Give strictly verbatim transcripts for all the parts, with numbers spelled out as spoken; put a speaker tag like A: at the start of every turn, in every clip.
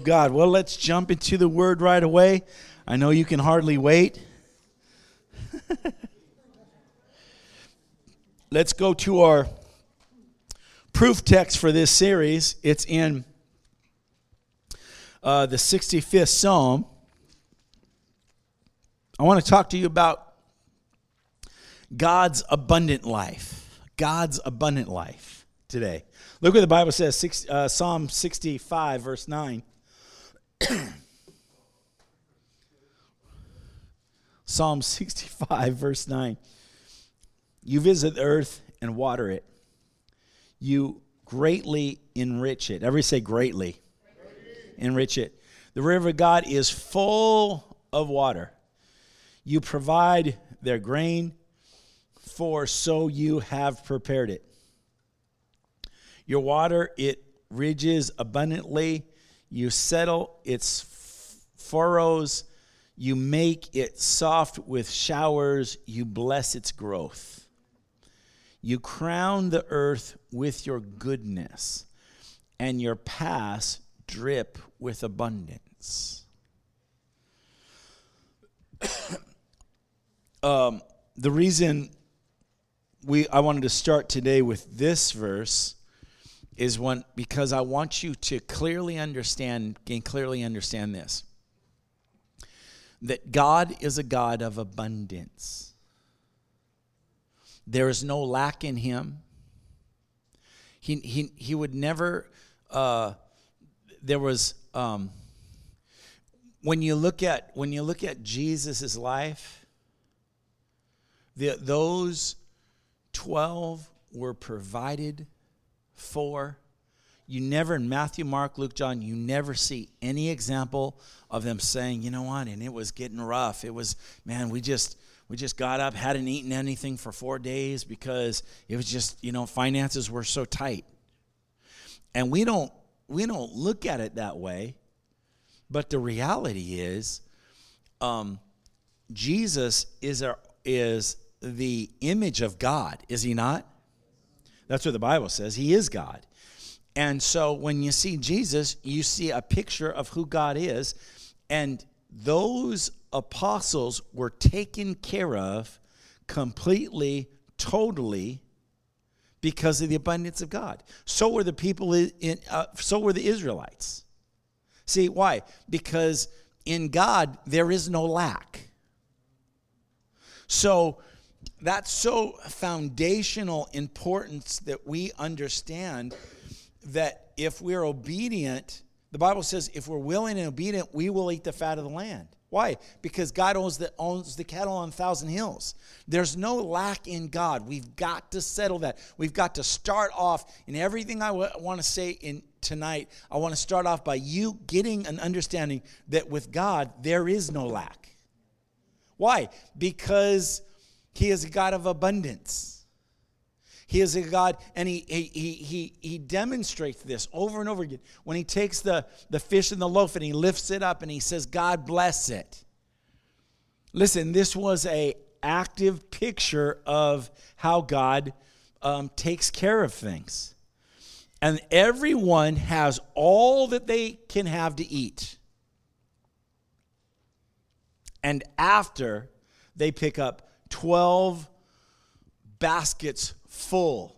A: God. Well, let's jump into the Word right away. I know you can hardly wait. Let's go to our proof text for this series. It's in uh, the sixty-fifth Psalm. I want to talk to you about God's abundant life. God's abundant life today. Look what the Bible says, six, uh, Psalm sixty-five, verse nine. Psalm sixty-five, verse nine. You visit the earth and water it. You greatly enrich it. Everybody say greatly. greatly. Enrich it. The river of God is full of water. You provide their grain, for so you have prepared it. Your water, it ridges abundantly. You settle its f- furrows. You make it soft with showers. You bless its growth. You crown the earth with your goodness, and your paths drip with abundance. um, the reason we I wanted to start today with this verse is one because I want you to clearly understand, and clearly understand this, that God is a God of abundance. There is no lack in him. He he he would never. Uh, there was um, when you look at when you look at Jesus' life, the those twelve were provided for. You never, in Matthew, Mark, Luke, John, you never see any example of them saying, you know what, and it was getting rough. It was, man, we just we just got up, hadn't eaten anything for four days because it was just, you know, finances were so tight. And we don't we don't look at it that way, but the reality is, um, Jesus is our, is the image of God, is he not? That's what the Bible says. He is God. And so when you see Jesus, you see a picture of who God is. And those apostles were taken care of completely, totally, because of the abundance of God. So were the people in, uh, so were the Israelites. See, why? Because in God, there is no lack. So that's so foundational importance that we understand that if we're obedient, the Bible says if we're willing and obedient, we will eat the fat of the land. Why? Because God owns the, owns the cattle on a thousand hills. There's no lack in God. We've got to settle that. We've got to start off in everything I w- want to say in tonight. I want to start off by you getting an understanding that with God, there is no lack. Why? Because he is a God of abundance. He is a God, and he he he he he demonstrates this over and over again. When he takes the, the fish and the loaf and he lifts it up and he says, God bless it. Listen, this was a active picture of how God um, takes care of things. And everyone has all that they can have to eat. And after, they pick up twelve baskets full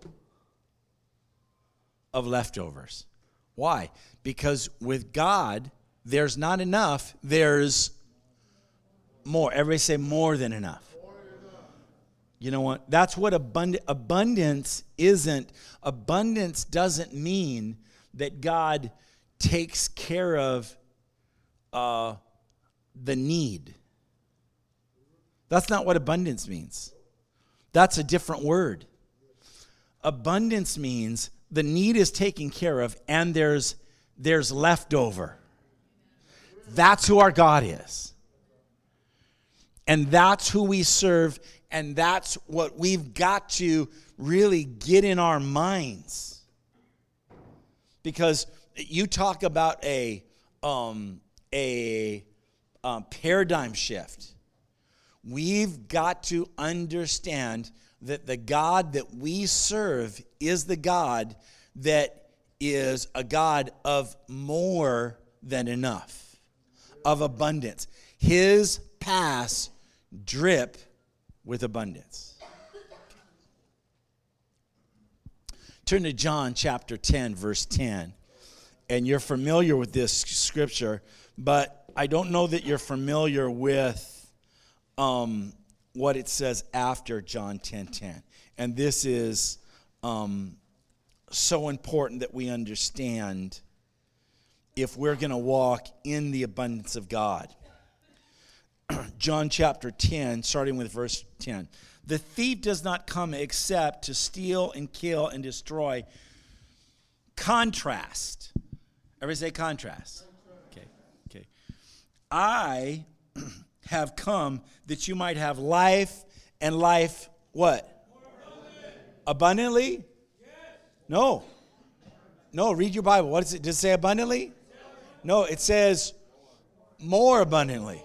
A: of leftovers. Why? Because with God, there's not enough, there's more. Everybody say more than enough. More than enough. You know what? That's what abund- abundance isn't. Abundance doesn't mean that God takes care of uh, the need. That's not what abundance means. That's a different word. Abundance means the need is taken care of and there's there's leftover. That's who our God is. And that's who we serve, and that's what we've got to really get in our minds. Because you talk about a um, a um, paradigm shift. We've got to understand that the God that we serve is the God that is a God of more than enough, of abundance. His paths drip with abundance. Turn to John chapter ten, verse ten. And you're familiar with this scripture, but I don't know that you're familiar with um, what it says after John ten ten. And this is um, so important that we understand if we're going to walk in the abundance of God. John chapter ten, starting with verse ten. The thief does not come except to steal and kill and destroy. Contrast. Everybody say contrast. Okay, okay. I have come that you might have life and life, what? Abundantly? No. No, read your Bible. What does it, does it say abundantly? No, it says more abundantly.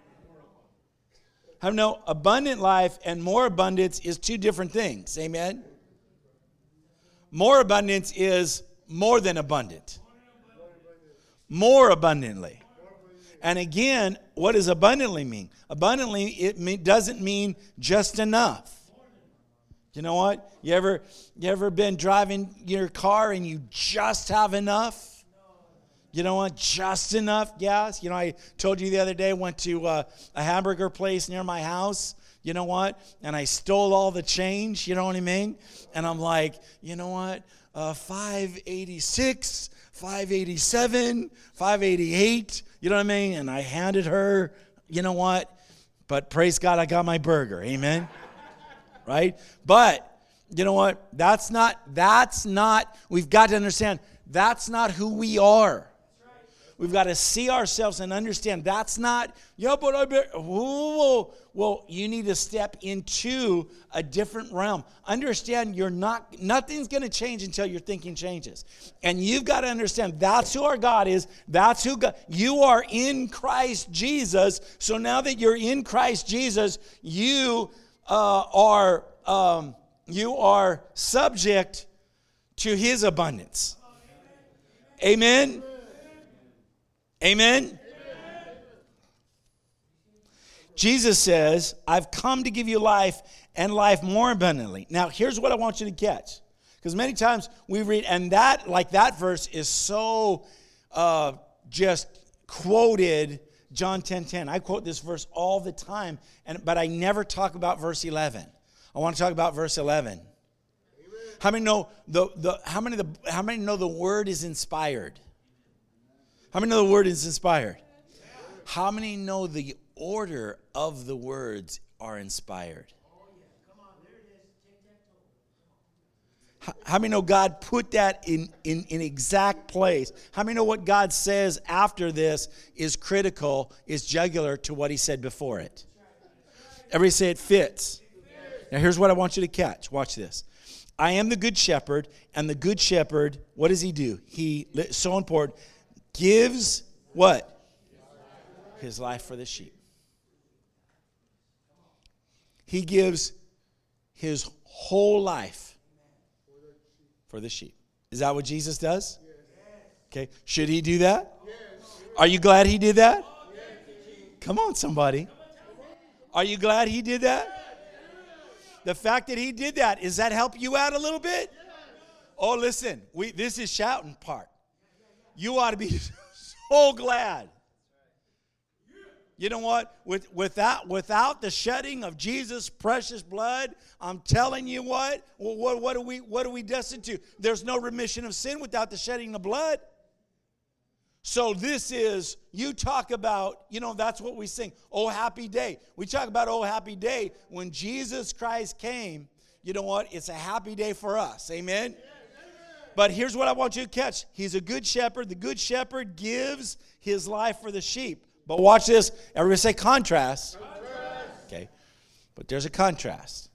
A: Have no abundant life and more abundance is two different things. Amen? More abundance is more than abundant. More abundantly. And again, what does abundantly mean? Abundantly, it mean, doesn't mean just enough. You know what? You ever, you ever been driving your car and you just have enough? You know what? Just enough gas. You know, I told you the other day, I went to uh, a hamburger place near my house. You know what? And I stole all the change. You know what I mean? And I'm like, you know what? Uh, five eighty-six, five eighty-seven, five eighty-eight. You know what I mean? And I handed her, you know what? But praise God, I got my burger. Amen? Right? But, you know what? That's not, that's not, we've got to understand, that's not who we are. We've got to see ourselves and understand that's not, yeah, but I bet, whoa, well, you need to step into a different realm. Understand you're not, nothing's going to change until your thinking changes. And you've got to understand that's who our God is. That's who God, you are in Christ Jesus. So now that you're in Christ Jesus, you uh, are, um, you are subject to his abundance. Amen. Amen? Amen? Jesus says, I've come to give you life and life more abundantly. Now, here's what I want you to catch. Because many times we read, and that, like that verse is so uh, just quoted, John ten ten. I quote this verse all the time, and but I never talk about verse eleven. I want to talk about verse eleven. Amen. How many know the, the how many the how many know the word is inspired? How many know the word is inspired? How many know the order of the words are inspired? How, how many know God put that in, in, in exact place? How many know what God says after this is critical, is jugular to what he said before it? Everybody say it fits. Now here's what I want you to catch. Watch this. I am the good shepherd, and the good shepherd, what does he do? He, so important, gives what? His life for the sheep. He gives his whole life for the sheep. Is that what Jesus does? Okay. Should he do that? Are you glad he did that? Come on, somebody. Are you glad he did that? The fact that he did that, does that help you out a little bit? Oh, listen, we this is shouting part. You ought to be so glad. You know what? With, without, without the shedding of Jesus' precious blood, I'm telling you what, well, what, what, are we, what are we destined to? There's no remission of sin without the shedding of blood. So this is, you talk about, you know, that's what we sing, oh, happy day. We talk about, oh, happy day. When Jesus Christ came, you know what? It's a happy day for us. Amen? But here's what I want you to catch. He's a good shepherd. The good shepherd gives his life for the sheep. But watch this. Everybody say contrast. Contrast. Okay. But there's a contrast.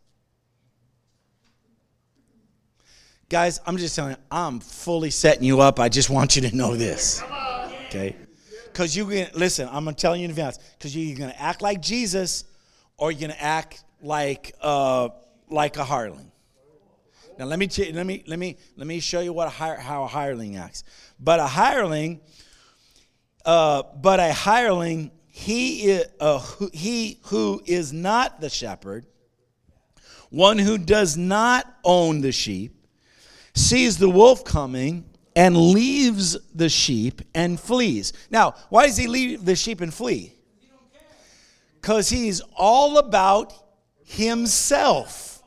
A: Guys, I'm just telling you, I'm fully setting you up. I just want you to know this. Okay? Because you can, listen, I'm going to tell you in advance. Because you're going to act like Jesus or you're going to act like uh, like a hireling. Now let me t- let me let me let me show you what a hire, how a hireling acts. But a hireling, Uh, but a hireling, he, is, uh, who, he who is not the shepherd, one who does not own the sheep, sees the wolf coming and leaves the sheep and flees. Now, why does he leave the sheep and flee? Because he's all about himself.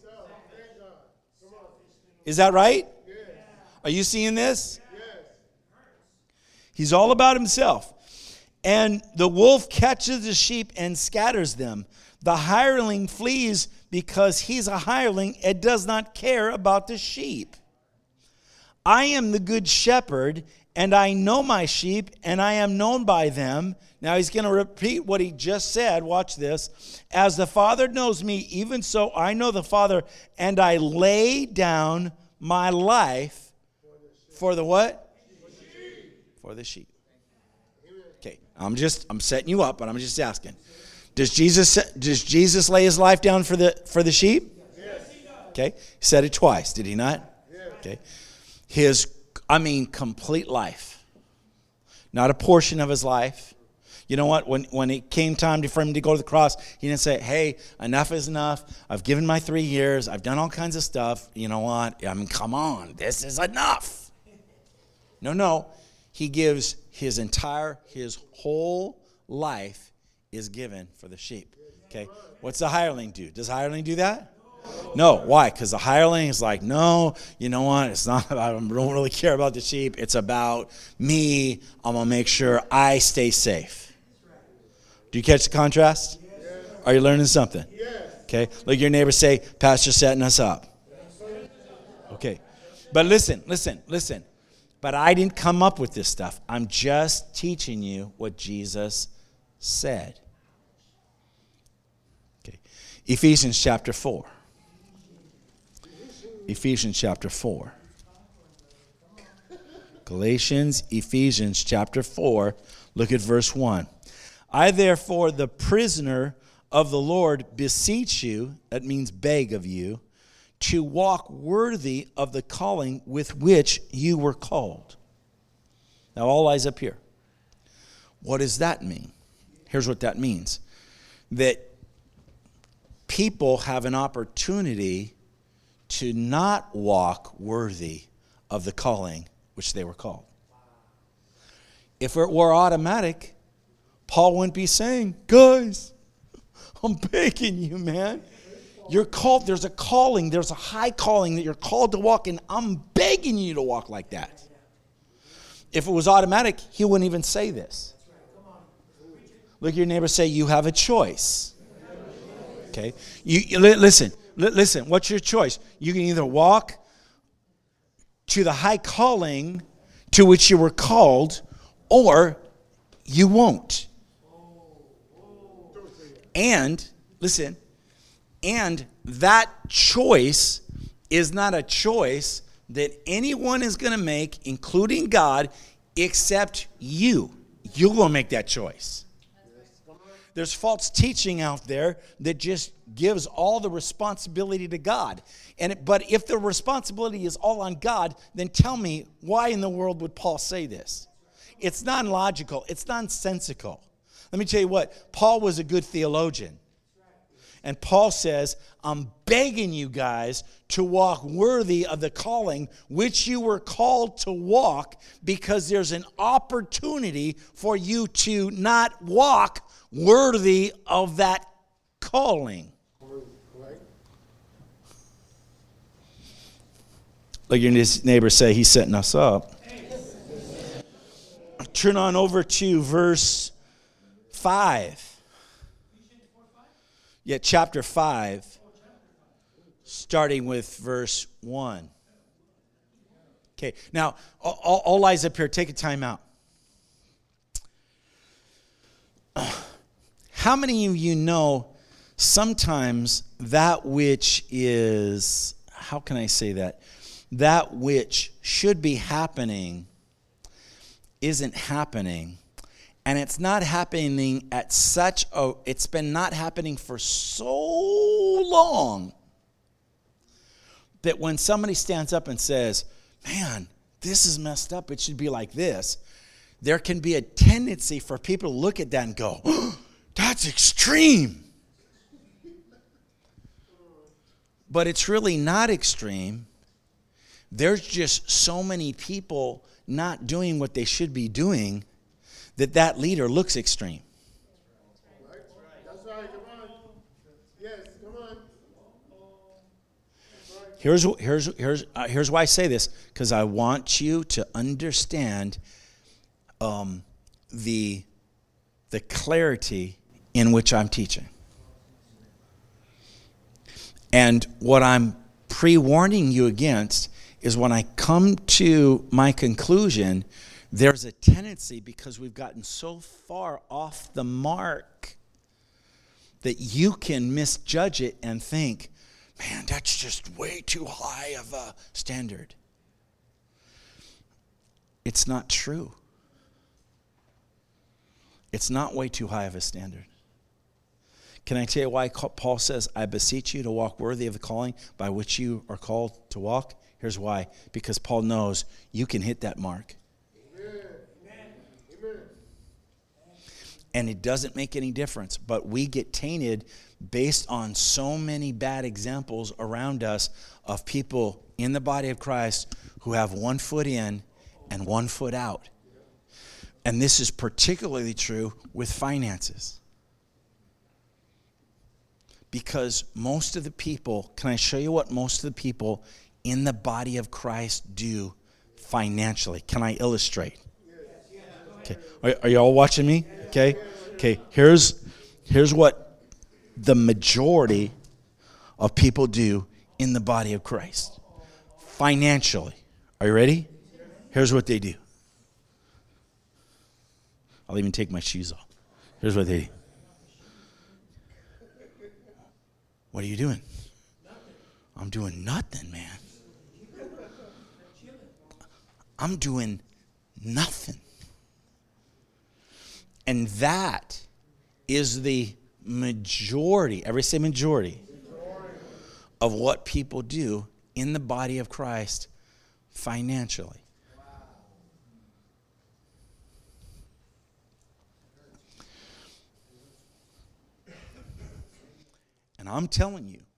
A: Is that right? Are you seeing this? He's all about himself. And the wolf catches the sheep and scatters them. The hireling flees because he's a hireling and does not care about the sheep. I am the good shepherd, and I know my sheep, and I am known by them. Now he's going to repeat what he just said. Watch this. As the Father knows me, even so I know the Father, and I lay down my life for the what? For the sheep. Okay, I'm just I'm setting you up, but I'm just asking. Does Jesus does Jesus lay his life down for the for the sheep? Yes. Okay, he said it twice. Did he not? Yes. Okay, his I mean complete life, not a portion of his life. You know what? When when it came time for him to go to the cross, he didn't say, "Hey, enough is enough. I've given my three years. I've done all kinds of stuff. You know what? I mean, come on, this is enough." No, no. He gives his entire, his whole life is given for the sheep. Okay? What's the hireling do? Does the hireling do that? No. Why? Because the hireling is like, no, you know what? It's not, I don't really care about the sheep. It's about me. I'm going to make sure I stay safe. Do you catch the contrast? Yes. Are you learning something? Yes. Okay. Look your neighbor, say, Pastor's setting us up. Okay. But listen, listen, listen. But I didn't come up with this stuff. I'm just teaching you what Jesus said. Okay. Ephesians chapter four. Ephesians chapter four. Galatians, Ephesians chapter four. Look at verse one. I therefore, the prisoner of the Lord, beseech you, that means beg of you, to walk worthy of the calling with which you were called. Now all eyes up here. What does that mean? Here's what that means. That people have an opportunity to not walk worthy of the calling which they were called. If it were automatic, Paul wouldn't be saying, guys, I'm begging you, man. You're called, there's a calling, there's a high calling that you're called to walk in. I'm begging you to walk like that. If it was automatic, he wouldn't even say this. Look at your neighbor, say, you have a choice. Okay? You, you listen, listen, what's your choice? You can either walk to the high calling to which you were called, or you won't. And, listen, and that choice is not a choice that anyone is going to make, including God, except you. You're going to make that choice. There's false teaching out there that just gives all the responsibility to God. And it, but if the responsibility is all on God, then tell me, why in the world would Paul say this? It's non-logical. It's nonsensical. Let me tell you what, Paul was a good theologian. And Paul says, I'm begging you guys to walk worthy of the calling which you were called to walk, because there's an opportunity for you to not walk worthy of that calling. Look, your neighbor say, he's setting us up. Turn on over to verse five. Yeah, chapter five, starting with verse one. Okay, now, all, all eyes up here, take a time out. How many of you know sometimes that which is, how can I say that? That which should be happening isn't happening. And it's not happening at such a, it's been not happening for so long that when somebody stands up and says, man, this is messed up, it should be like this, there can be a tendency for people to look at that and go, oh, that's extreme. But it's really not extreme. There's just so many people not doing what they should be doing that that leader looks extreme.
B: That's right. Come on. Yes, come on.
A: Here's here's here's uh, here's why I say this, because I want you to understand um, the the clarity in which I'm teaching. And what I'm pre-warning you against is when I come to my conclusion, there's a tendency, because we've gotten so far off the mark, that you can misjudge it and think, man, that's just way too high of a standard. It's not true. It's not way too high of a standard. Can I tell you why Paul says, I beseech you to walk worthy of the calling by which you are called to walk? Here's why. Because Paul knows you can hit that mark. Amen. Amen. And it doesn't make any difference. But we get tainted based on so many bad examples around us of people in the body of Christ who have one foot in and one foot out. And this is particularly true with finances. Because most of the people, can I show you what most of the people in the body of Christ do financially? Can I illustrate? Okay. Are, are you all watching me? Okay. Okay. Here's here's what the majority of people do in the body of Christ financially. Are you ready? Here's what they do. I'll even take my shoes off. Here's what they do. What are you doing? I'm doing nothing, man. I'm doing nothing. And that is the majority, everybody say majority, of what people do in the body of Christ financially. And I'm telling you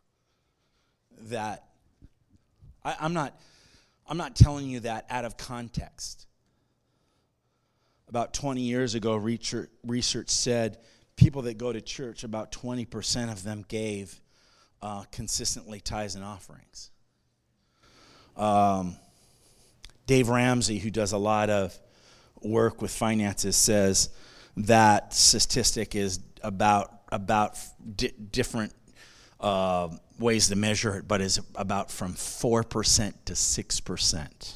A: that I, I'm not I'm not telling you that out of context. About twenty years ago, research, research said people that go to church, about twenty percent of them gave uh, consistently tithes and offerings. Um, Dave Ramsey, who does a lot of work with finances, says that statistic is about about di- different uh, ways to measure it, but is about from four percent to six percent.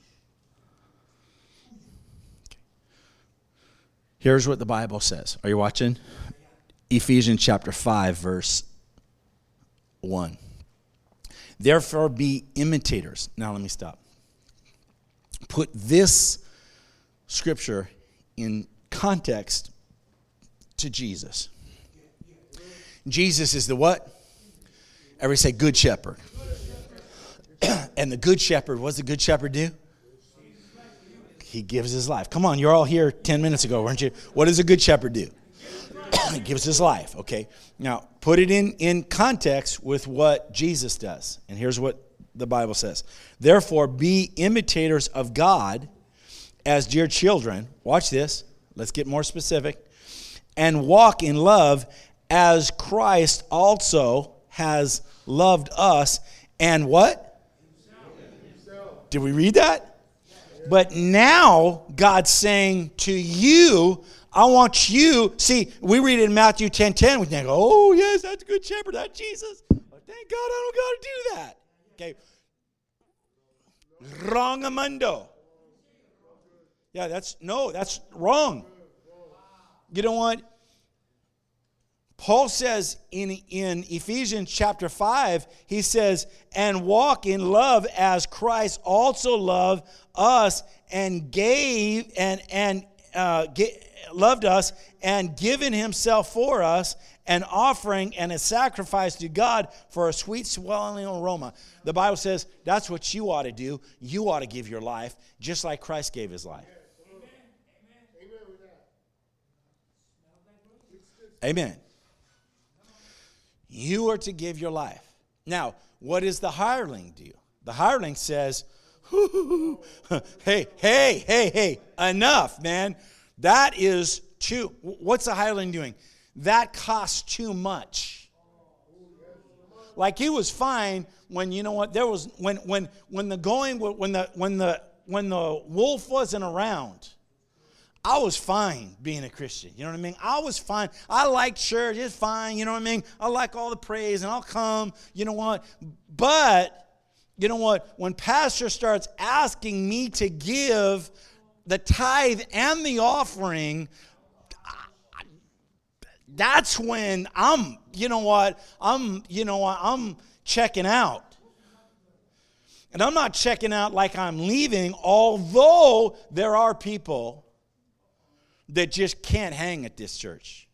A: Okay. Here's what the Bible says. Are you watching? Ephesians chapter five, verse one. Therefore be imitators. Now let me stop. Put this scripture in context to Jesus. Jesus is the what? Everybody say good shepherd. And the good shepherd, what's the good shepherd do? He gives his life. Come on, you're all here ten minutes ago, weren't you? What does a good shepherd do? He gives his life, okay? Now, put it in, in context with what Jesus does. And here's what the Bible says. Therefore, be imitators of God as dear children. Watch this. Let's get more specific. And walk in love as Christ also has loved us. And what? Himself. Did we read that? But now God's saying to you, I want you, see, we read it in Matthew ten ten, we think, oh, yes, that's a good shepherd, that's Jesus. But thank God I don't got to do that. Okay. Wrongamundo. Yeah, that's, no, that's wrong. You know what? Paul says in, in Ephesians chapter five, he says, and walk in love as Christ also loved us and gave and and uh, get, loved us and given himself for us, an offering and a sacrifice to God for a sweet smelling aroma. The Bible says that's what you ought to do. You ought to give your life just like Christ gave his life. Amen. You are to give your life. Now, what does the hireling do? The hireling says, hey, hey, hey, hey, enough, man. That is too, what's the hireling doing? That costs too much. Like he was fine when, you know what, there was, when, when, when the going, when the, when the, when the wolf wasn't around, I was fine being a Christian. You know what I mean? I was fine. I like church. It's fine. You know what I mean? I like all the praise and I'll come. You know what? But, you know what? When pastor starts asking me to give the tithe and the offering, that's when I'm, you know what? I'm, you know what? I'm checking out. And I'm not checking out like I'm leaving, although there are people that just can't hang at this church.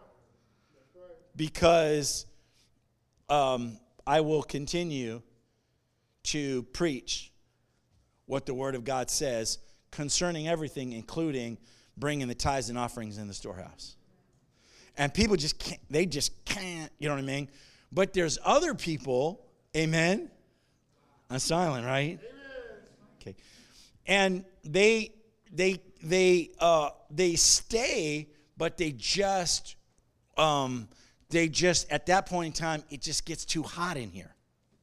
A: Because um, I will continue to preach what the Word of God says concerning everything, including bringing the tithes and offerings in the storehouse. And people just can't, they just can't, you know what I mean? But there's other people, amen? I'm silent, right? Okay. And they, they, they, uh, they stay, but they just, um, they just, at that point in time, it just gets too hot in here.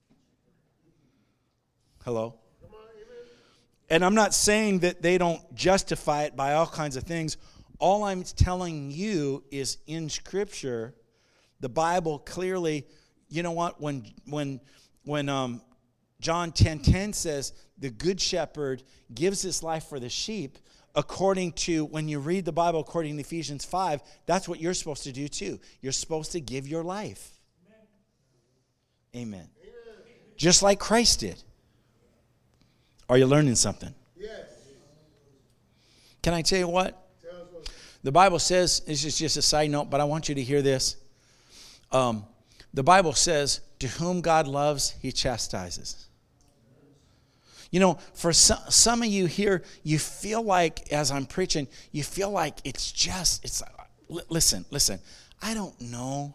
A: Hello? And I'm not saying that they don't justify it by all kinds of things. All I'm telling you is in Scripture, the Bible clearly, you know what, when when when um, John ten ten says the good shepherd gives his life for the sheep, according to, when you read the Bible according to Ephesians five, that's what you're supposed to do too. You're supposed to give your life. Amen. Amen. Just like Christ did. Are you learning something?
B: Yes.
A: Can I tell you what? The Bible says, this is just a side note, but I want you to hear this. Um, the Bible says, to whom God loves, he chastises. You know, for some, some of you here, you feel like, as I'm preaching, you feel like it's just, it's, listen, listen, I don't know.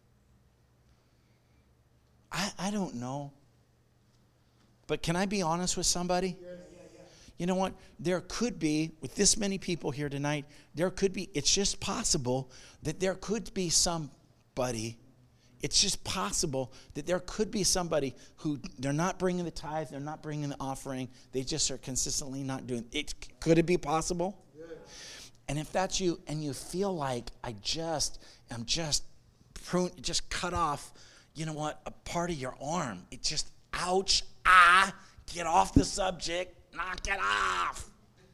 A: I, I don't know. But can I be honest with somebody? Yes. You know what? There could be, with this many people here tonight, there could be, it's just possible that there could be somebody, it's just possible that there could be somebody who, they're not bringing the tithe, they're not bringing the offering, they just are consistently not doing it. Could it be possible? Yes. And if that's you, and you feel like, I just, I'm just prune, just cut off, you know what, a part of your arm. It just, ouch, ah, get off the subject. Knock it off.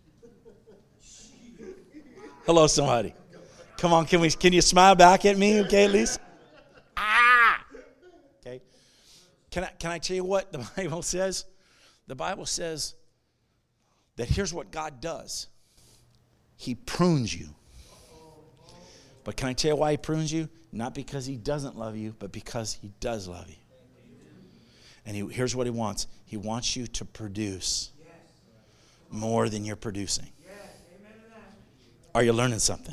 A: Hello, somebody. Come on, can we? Can you smile back at me, okay, at least? Ah. Okay. Can I? Can I tell you what the Bible says? The Bible says that here's what God does. He prunes you. But can I tell you why he prunes you? Not because he doesn't love you, but because he does love you. And he, here's what he wants. He wants you to produce more than you're producing. Yes. Amen to that. Are you learning something?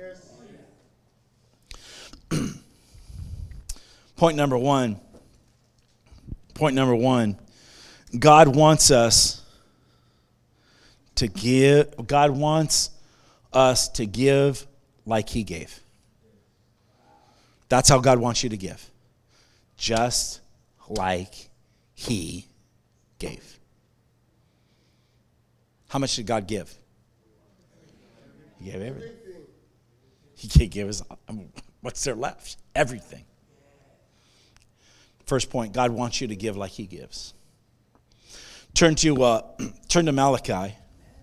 A: Yes. Point number one. Point number one. God wants us to give. God wants us to give like he gave. That's how God wants you to give. Just like he gave. How much did God give? He gave everything. He can't give us, I mean, what's there left? Everything. First point, God wants you to give like he gives. Turn to uh, turn to Malachi.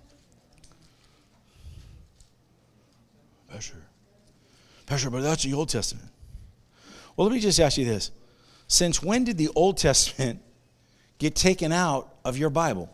A: Pastor, Pastor, but that's the Old Testament. Well, let me just ask you this. Since when did the Old Testament get taken out of your Bible?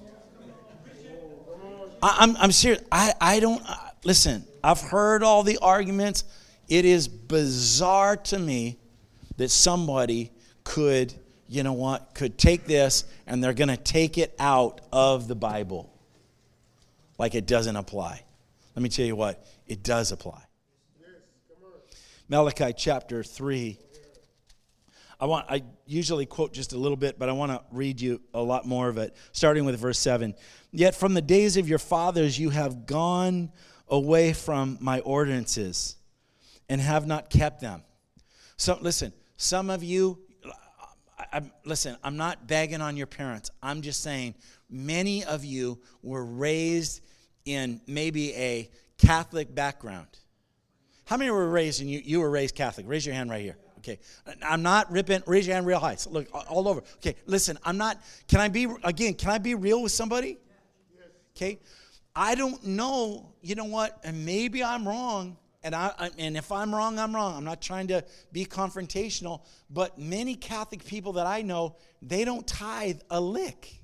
A: I, I'm, I'm serious. I, I don't, uh, listen, I've heard all the arguments. It is bizarre to me that somebody could, you know what, could take this and they're going to take it out of the Bible like it doesn't apply. Let me tell you what, it does apply. Malachi chapter three. I want I usually quote just a little bit, but I want to read you a lot more of it, starting with verse seven. Yet from the days of your fathers you have gone away from my ordinances and have not kept them. So listen, some of you, I, I, listen, I'm not bagging on your parents. I'm just saying many of you were raised in maybe a Catholic background. How many were raised and you, you were raised Catholic? Raise your hand right here. Okay. I'm not ripping, raise your hand real high. So look, all over. Okay, listen, I'm not, can I be, again, can I be real with somebody? Okay. I don't know, you know what, and maybe I'm wrong, and I and if I'm wrong, I'm wrong. I'm not trying to be confrontational, but many Catholic people that I know, they don't tithe a lick.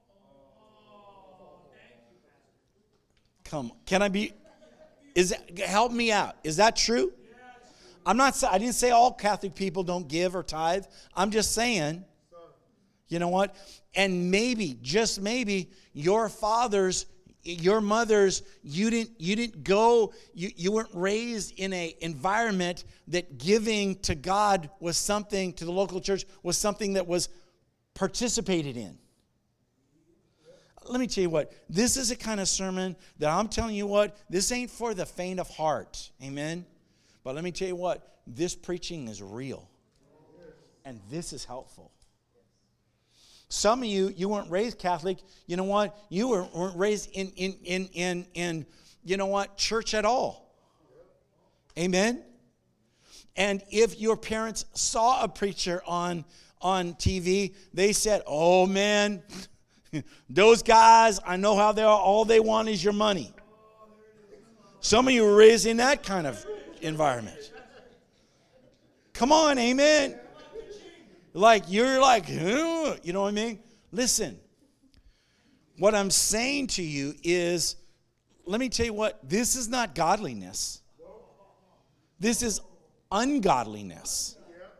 A: Come, can I be, is that, help me out. Is that true? I'm not, I didn't say all Catholic people don't give or tithe. I'm just saying, you know what? And maybe, just maybe, your fathers, your mothers, you didn't, you didn't go, you, you weren't raised in an environment that giving to God was something, to the local church, was something that was participated in. Let me tell you what, this is a kind of sermon that I'm telling you what, this ain't for the faint of heart. Amen? But let me tell you what, this preaching is real. And this is helpful. Some of you, you weren't raised Catholic. You know what? You were, weren't raised in, in, in, in, in, you know what, church at all. Amen? And if your parents saw a preacher on, on T V, they said, oh man, those guys, I know how they are. All they want is your money. Some of you were raised in that kind of environment. Come on, amen. Like, you're like, huh? You know what I mean? Listen, what I'm saying to you is, let me tell you what, this is not godliness. This is ungodliness.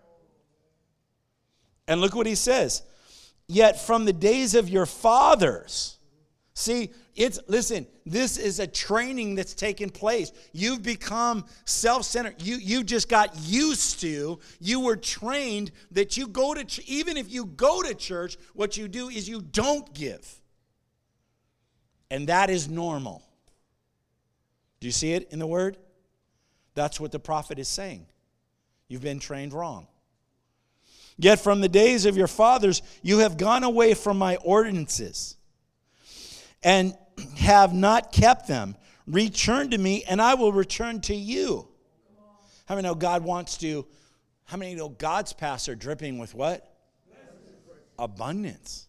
A: And look what he says. Yet from the days of your fathers, see, it's, listen, this is a training that's taken place. You've become self-centered. You, you just got used to, you were trained that you go to, ch- even if you go to church, what you do is you don't give. And that is normal. Do you see it in the word? That's what the prophet is saying. You've been trained wrong. Yet from the days of your fathers, you have gone away from my ordinances and have not kept them. Return to me, and I will return to you. How many know God wants to, how many know God's paths are dripping with what? Abundance.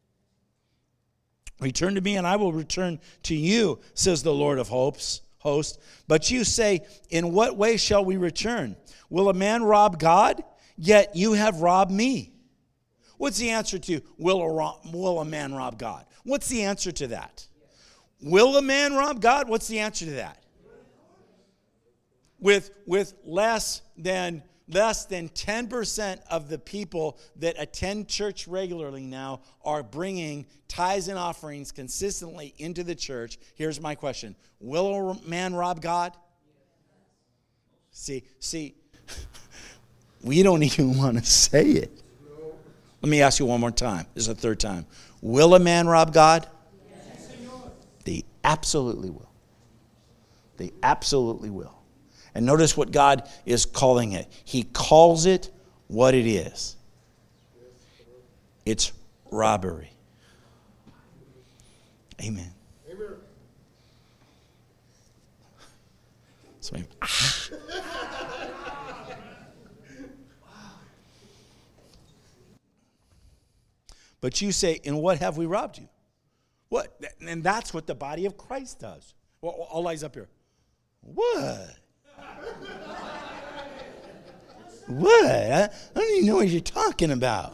A: Return to me, and I will return to you, says the Lord of hosts. Host. But you say, in what way shall we return? Will a man rob God? Yet you have robbed me. What's the answer to, will a, ro- will a man rob God? What's the answer to that? Will a man rob God? What's the answer to that? With, with less than, less than ten percent of the people that attend church regularly now are bringing tithes and offerings consistently into the church. Here's my question. Will a man rob God? See, see, we don't even want to say it. Let me ask you one more time. This is the third time. Will a man rob God? Yes. They absolutely will. They absolutely will. And notice what God is calling it. He calls it what it is. It's robbery. Amen. Amen. Somebody, ah. But you say, in what have we robbed you? What? And that's what the body of Christ does. Well, all eyes up here. What? What? I don't even know what you're talking about.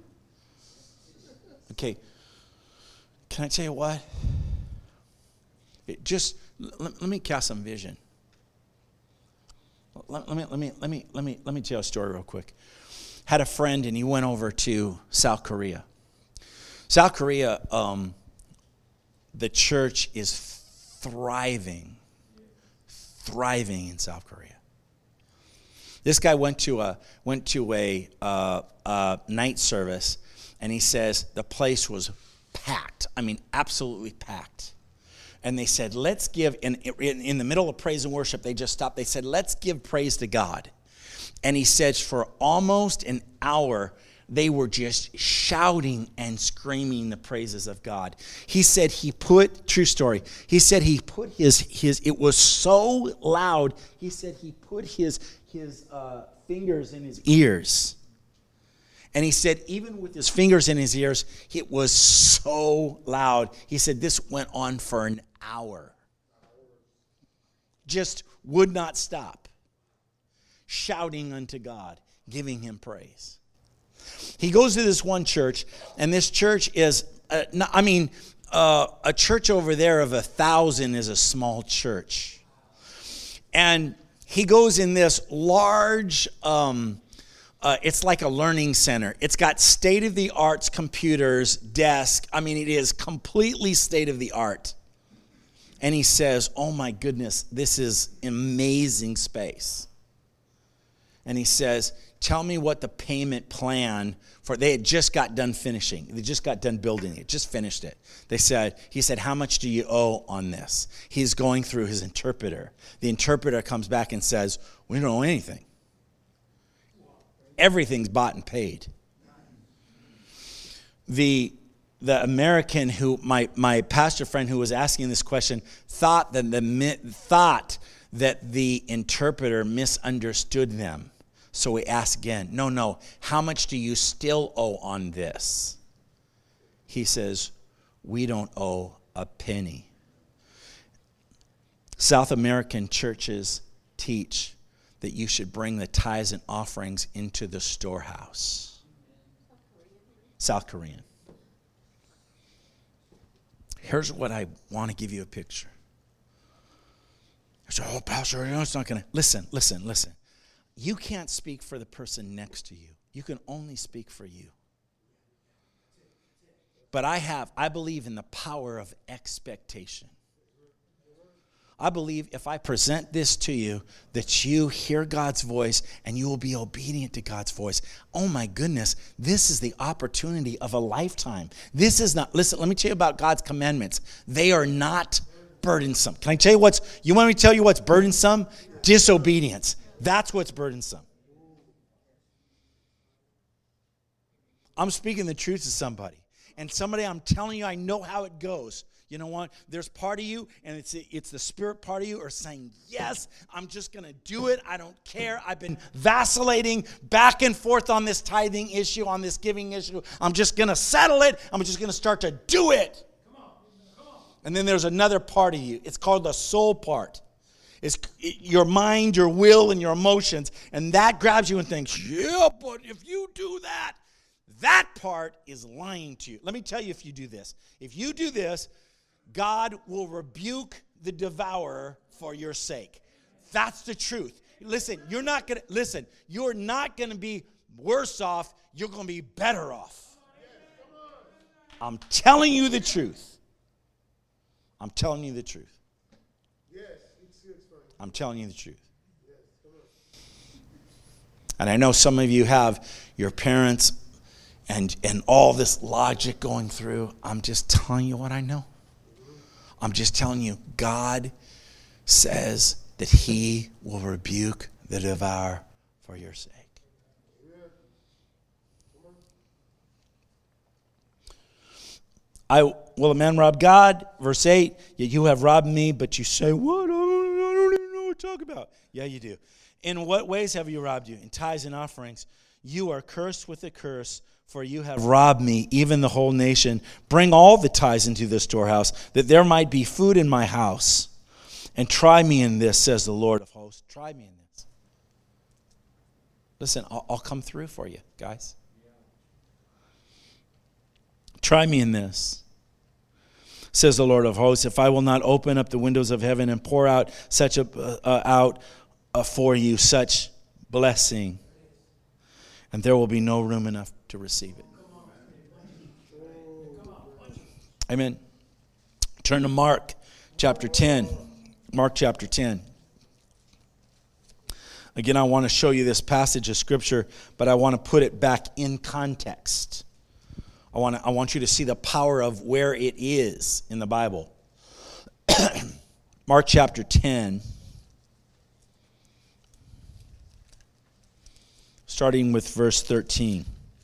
A: Okay. Can I tell you what? It just let, let me cast some vision. Let, let me let me let me let me let me tell you a story real quick. Had a friend and he went over to South Korea. South Korea, um, the church is thriving, thriving in South Korea. This guy went to a went to a, uh, a night service, and he says the place was packed. I mean, absolutely packed. And they said, let's give, in, in, in the middle of praise and worship, they just stopped. They said, let's give praise to God. And he says for almost an hour, they were just shouting and screaming the praises of God. He said he put, true story, he said he put his, his it was so loud, he said he put his, his uh, fingers in his ears. And he said even with his fingers in his ears, it was so loud. He said this went on for an hour. Just would not stop. Shouting unto God, giving him praise. He goes to this one church, and this church is, uh, not, I mean, uh, a church over there of a thousand is a small church. And he goes in this large, um, uh, it's like a learning center. It's got state-of-the-art computers, desk. I mean, it is completely state-of-the-art. And he says, oh my goodness, this is amazing space. And he says, tell me what the payment plan for, they had just got done finishing. They just got done building it, just finished it. They said, he said, how much do you owe on this? He's going through his interpreter. The interpreter comes back and says, we don't owe anything. Everything's bought and paid. The the American who, my, my pastor friend who was asking this question, thought that the thought that the interpreter misunderstood them. So we asked again, no, no, how much do you still owe on this? He says, we don't owe a penny. South American churches teach that you should bring the tithes and offerings into the storehouse. South Korean. Here's what I want to give you a picture. I said, oh, Pastor, you know it's not going to. Listen, listen, listen. You can't speak for the person next to you. You can only speak for you. But I have, I believe in the power of expectation. I believe if I present this to you, that you hear God's voice and you will be obedient to God's voice. Oh my goodness, this is the opportunity of a lifetime. This is not, listen, let me tell you about God's commandments. They are not burdensome. Can I tell you what's, you want me to tell you what's burdensome? Disobedience. That's what's burdensome. I'm speaking the truth to somebody. And somebody, I'm telling you, I know how it goes. You know what? There's part of you, and it's it's the spirit part of you are saying, yes, I'm just going to do it. I don't care. I've been vacillating back and forth on this tithing issue, on this giving issue. I'm just going to settle it. I'm just going to start to do it. Come on. Come on. And then there's another part of you. It's called the soul part. It's your mind, your will, and your emotions. And that grabs you and thinks, yeah, but if you do that, that part is lying to you. Let me tell you if you do this. If you do this, God will rebuke the devourer for your sake. That's the truth. Listen, you're not going to, listen, you're not going to be worse off. You're going to be better off. I'm telling you the truth. I'm telling you the truth. I'm telling you the truth. And I know some of you have your parents and, and all this logic going through. I'm just telling you what I know. I'm just telling you, God says that he will rebuke the devourer for your sake. I will a man rob God? Verse eight, yet you have robbed me, but you say, what? I don't, I don't even know what to talk about. Yeah, you do. In what ways have you robbed you? In tithes and offerings. You are cursed with a curse, for you have robbed me, even the whole nation. Bring all the tithes into the storehouse, that there might be food in my house. And try me in this, says the Lord of hosts. Try me in this. Listen, I'll, I'll come through for you, guys. Try me in this, says the Lord of hosts, if I will not open up the windows of heaven and pour out such a uh, out uh, for you such blessing, and there will be no room enough to receive it. Amen. Turn to Mark chapter ten. Mark chapter ten. Again, I want to show you this passage of Scripture, but I want to put it back in context. I want to, I want you to see the power of where it is in the Bible. Mark chapter ten, starting with verse thirteen.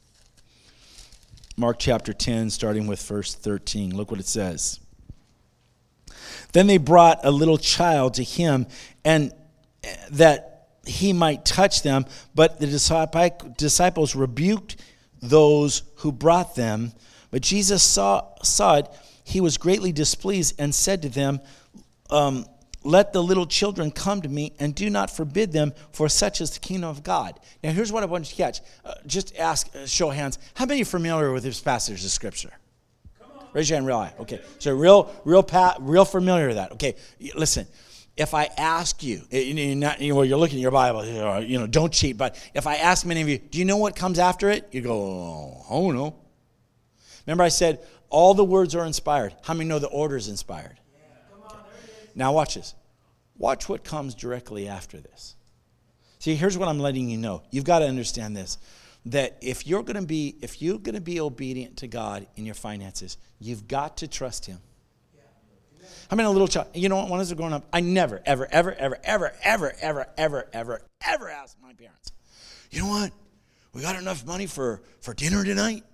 A: Mark chapter ten, starting with verse thirteen. Look what it says. Then they brought a little child to him, and that he might touch them, but the disciples rebuked those who brought them. But Jesus saw, saw it. He was greatly displeased and said to them, um, let the little children come to me, and do not forbid them, for such is the kingdom of God. Now here's what I want you to catch. Uh, just ask, uh, show of hands, how many are familiar with this passage of Scripture? Raise your hand real high. Okay, so real, real, pa- real familiar with that. Okay, listen. If I ask you, you're, not, you know, you're looking at your Bible, you know, don't cheat, but if I ask many of you, do you know what comes after it? You go, oh, oh no. Remember I said, all the words are inspired. How many know the order is inspired? Yeah. Okay. Now watch this. Watch what comes directly after this. See, here's what I'm letting you know. You've got to understand this, that if you're going to be, if you're going to be obedient to God in your finances, you've got to trust Him. I mean, a little child, you know what, when I was growing up, I never, ever, ever, ever, ever, ever, ever, ever, ever, ever asked my parents, you know what, we got enough money for, for dinner tonight?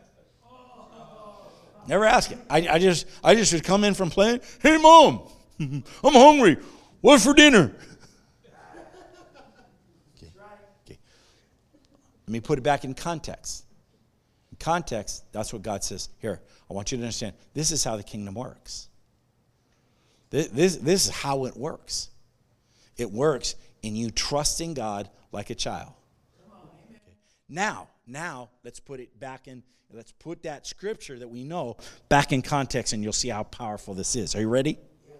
A: Never ask it. I, I just I just would come in from playing, hey, Mom, I'm hungry. What's for dinner? Okay. Okay. Let me put it back in context. In context, that's what God says. Here, I want you to understand, this is how the kingdom works. This, this, this is how it works. It works in you trusting God like a child. Okay. Now, now, let's put it back in, let's put that scripture that we know back in context, and you'll see how powerful this is. Are you ready?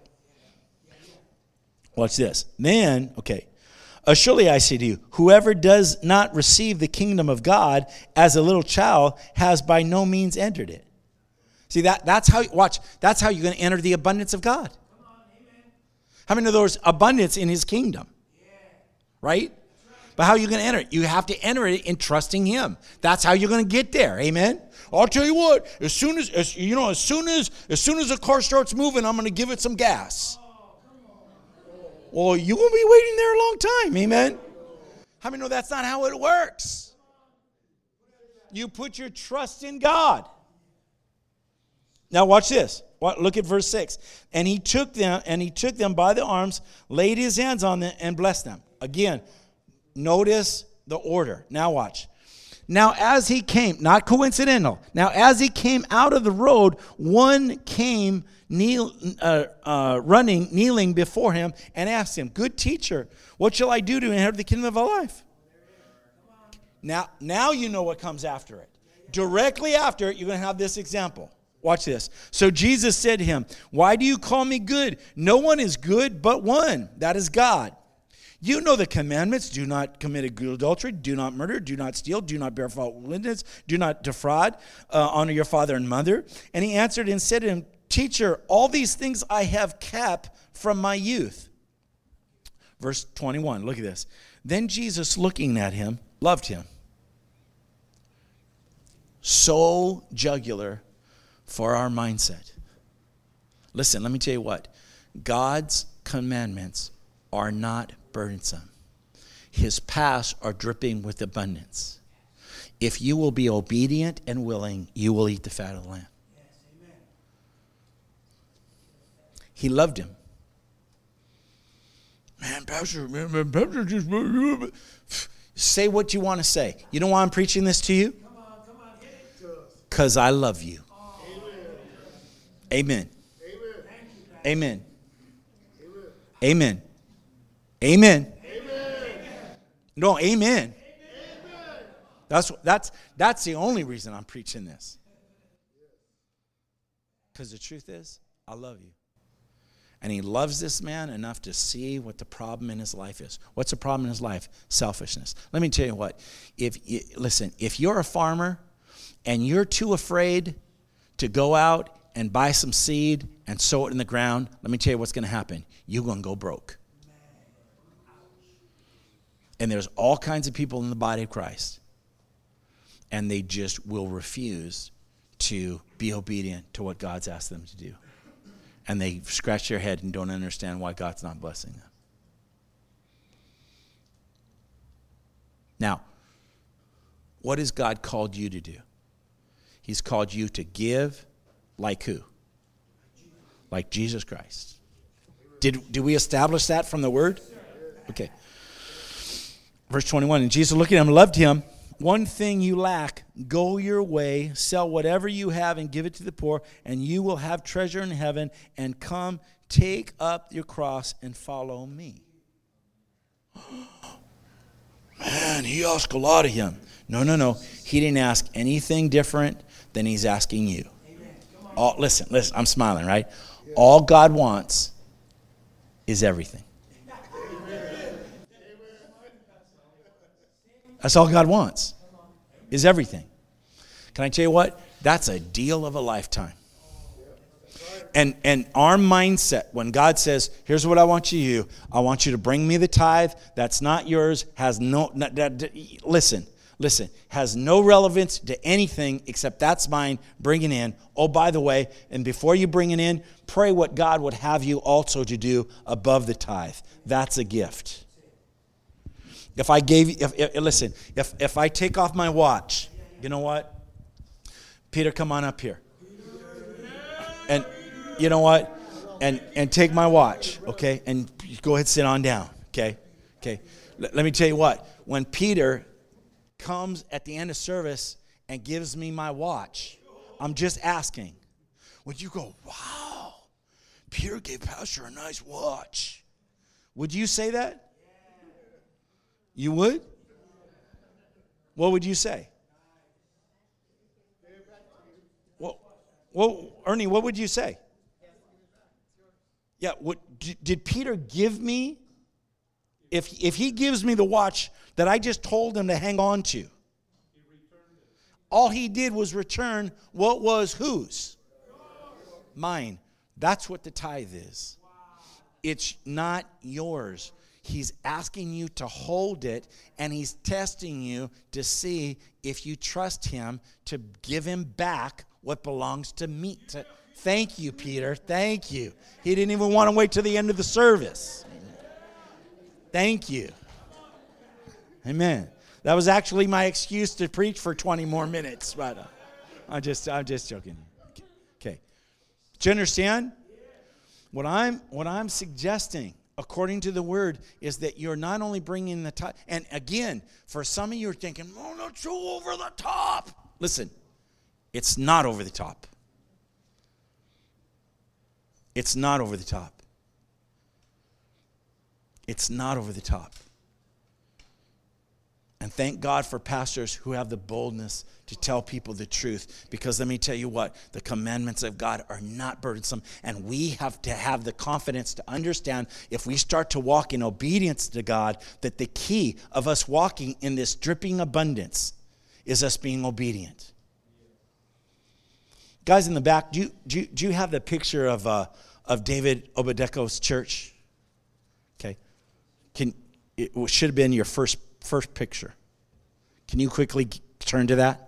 A: Watch this. Then, okay, uh, surely I say to you, whoever does not receive the kingdom of God as a little child has by no means entered it. See, that that's how, watch, that's how you're going to enter the abundance of God. How many of those abundance in His kingdom? Right? But how are you going to enter it? You have to enter it in trusting Him. That's how you're going to get there. Amen? I'll tell you what, as soon as, as you know, as soon as as soon as the car starts moving, I'm going to give it some gas. Well, you won't be waiting there a long time. Amen? How many know that's not how it works? You put your trust in God. Now watch this. Look at verse six. And he took them, and he took them by the arms, laid his hands on them, and blessed them. Again, notice the order. Now watch. Now as he came, not coincidental. Now as he came out of the road, one came kneel, uh, uh, running, kneeling before him, and asked him, "Good teacher, what shall I do to inherit the kingdom of life?" Now, now you know what comes after it. Directly after it, you're going to have this example. Watch this. So Jesus said to him, "Why do you call me good? No one is good but one, that is God. You know the commandments. Do not commit adultery. Do not murder. Do not steal. Do not bear false witness. Do not defraud. Uh, honor your father and mother." And he answered and said to him, "Teacher, all these things I have kept from my youth." Verse twenty-one, look at this. Then Jesus, looking at him, loved him. So jugular for our mindset. Listen, let me tell you what. God's commandments are not burdensome. His paths are dripping with abundance. If you will be obedient and willing, you will eat the fat of the land. Yes, amen. He loved him. Man, Pastor, man, man, Pastor just... Say what you want to say. You know why I'm preaching this to you? Come on, come on, hit it. Because I love you. Amen. Amen. Amen. Amen. Amen. No, amen. That's that's that's the only reason I'm preaching this. Because the truth is, I love you. And he loves this man enough to see what the problem in his life is. What's the problem in his life? Selfishness. Let me tell you what. If you, listen, if you're a farmer and you're too afraid to go out and buy some seed and sow it in the ground, let me tell you what's going to happen. You're going to go broke. And there's all kinds of people in the body of Christ, and they just will refuse to be obedient to what God's asked them to do. And they scratch their head and don't understand why God's not blessing them. Now, what has God called you to do? He's called you to give like who? Like Jesus Christ. Did, did we establish that from the word? Okay. Verse twenty-one, and Jesus looking at him loved him. One thing you lack, go your way, sell whatever you have and give it to the poor, and you will have treasure in heaven, and come, take up your cross and follow me. Man, he asked a lot of him. No, no, no. He didn't ask anything different than he's asking you. All, listen, listen, I'm smiling, right? All God wants is everything. That's all God wants, is everything. Can I tell you what? That's a deal of a lifetime. And and our mindset, when God says, here's what I want you to do. I want you to bring me the tithe. That's not yours. Has no, not, that, listen, listen, has no relevance to anything except that's mine. Bring it in. Oh, by the way, and before you bring it in, pray what God would have you also to do above the tithe. That's a gift. If I gave you, if, if, listen, if, if I take off my watch, you know what? Peter, come on up here. And you know what? And and take my watch, okay? And go ahead, sit on down, okay? Okay. L- let me tell you what. When Peter comes at the end of service and gives me my watch, I'm just asking. Would you go, wow, Peter gave Pastor a nice watch? Would you say that? You would? What would you say? Well, well, Ernie, what would you say? Yeah, what did Peter give me? If if he gives me the watch that I just told him to hang on to, all he did was return what was whose? Mine. That's what the tithe is. It's not yours. He's asking you to hold it, and he's testing you to see if you trust him to give him back what belongs to me. To, thank you, Peter. Thank you. He didn't even want to wait till the end of the service. Thank you. Amen. That was actually my excuse to preach for twenty more minutes, but uh, I'm just I'm just joking. Okay. Do you understand? What I'm what I'm suggesting, according to the word, is that you're not only bringing the tithe, and again, for some of you are thinking, oh, not so over the top. Listen, it's not over the top. It's not over the top. It's not over the top. And thank God for pastors who have the boldness to tell people the truth. Because let me tell you what, the commandments of God are not burdensome. And we have to have the confidence to understand, if we start to walk in obedience to God, that the key of us walking in this dripping abundance is us being obedient. Guys in the back, do you, do you, do you have the picture of uh, of David Obedeko's church? Okay. Can it should have been your first First picture. Can you quickly turn to that?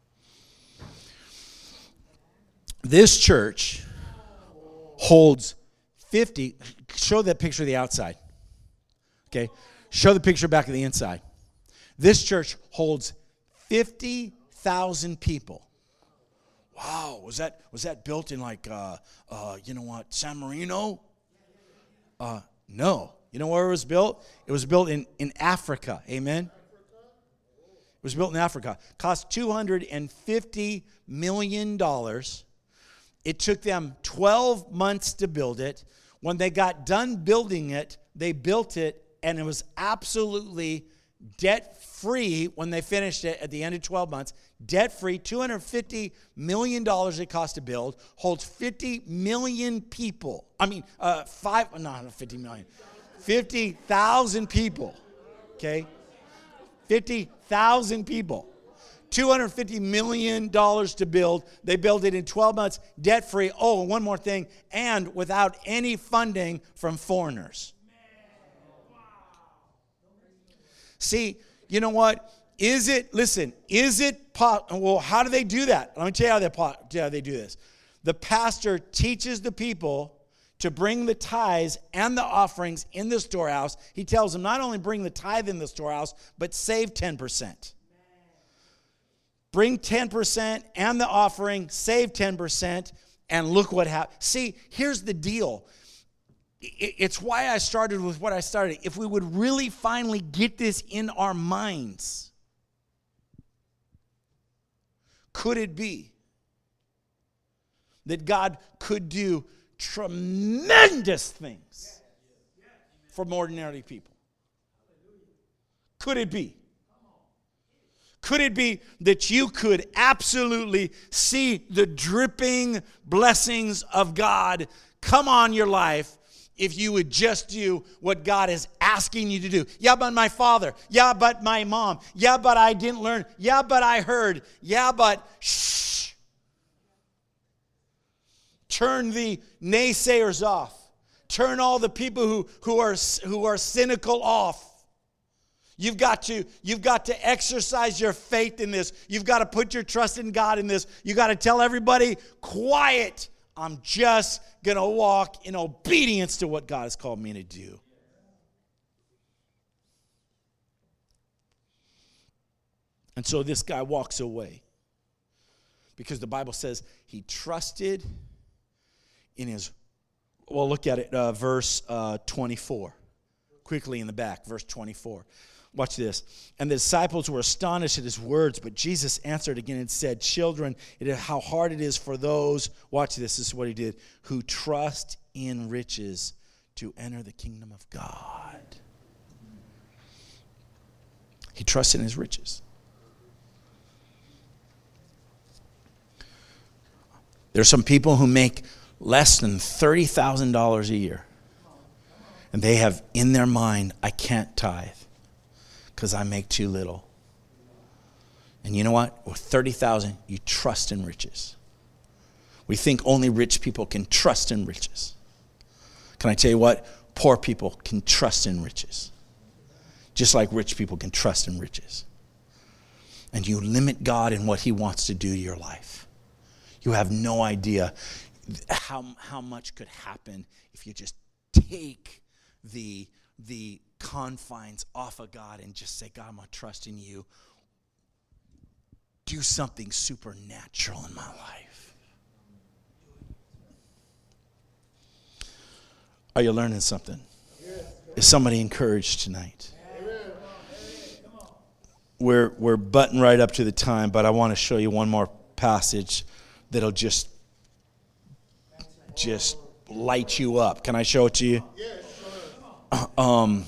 A: This church holds fifty. Show that picture of the outside. Okay. Show the picture back of the inside. This church holds fifty thousand people. Wow. Was that was that built in like uh, uh, you know what, San Marino? Uh, no. You know where it was built? It was built in, in Africa. Amen? It was built in Africa. Cost two hundred fifty million dollars. It took them twelve months to build it. When they got done building it, they built it, and it was absolutely debt-free when they finished it at the end of twelve months. Debt-free, two hundred fifty million dollars it cost to build. Holds fifty million people. I mean, uh, five, no, not fifty million. fifty thousand people, okay? fifty thousand people. two hundred fifty million dollars to build. They built it in twelve months, debt-free. Oh, and one more thing, and without any funding from foreigners. See, you know what? Is it, listen, is it, po- well, how do they do that? Let me tell you how they, po- how they do this. The pastor teaches the people to bring the tithes and the offerings in the storehouse. He tells them not only bring the tithe in the storehouse, but save ten percent. Bring ten percent and the offering, save ten percent, and look what happens. See, here's the deal. It's why I started with what I started. If we would really finally get this in our minds, could it be that God could do tremendous things from ordinary people? Could it be? Could it be that you could absolutely see the dripping blessings of God come on your life if you would just do what God is asking you to do? Yeah, but my father. Yeah, but my mom. Yeah, but I didn't learn. Yeah, but I heard. Yeah, but shh. Turn the naysayers off. Turn all the people who, who are who are cynical off. You've got to, you've got to exercise your faith in this. You've got to put your trust in God in this. You've got to tell everybody, quiet. I'm just going to walk in obedience to what God has called me to do. And so this guy walks away because the Bible says he trusted in his, well, look at it, uh, verse uh, twenty-four. Quickly in the back, verse twenty-four. Watch this. And the disciples were astonished at his words, but Jesus answered again and said, children, it is how hard it is for those, watch this, this is what he did, who trust in riches to enter the kingdom of God. He trusted in his riches. There are some people who make less than thirty thousand dollars a year. And they have in their mind, I can't tithe because I make too little. And you know what? With thirty thousand, you trust in riches. We think only rich people can trust in riches. Can I tell you what? Poor people can trust in riches. Just like rich people can trust in riches. And you limit God in what he wants to do to your life. You have no idea how, how much could happen if you just take the the confines off of God and just say, God, I'm going to trust in you. Do something supernatural in my life. Are you learning something? Is somebody encouraged tonight? We're we're butting right up to the time, but I want to show you one more passage that'll just just light you up. Can I show it to you? Um,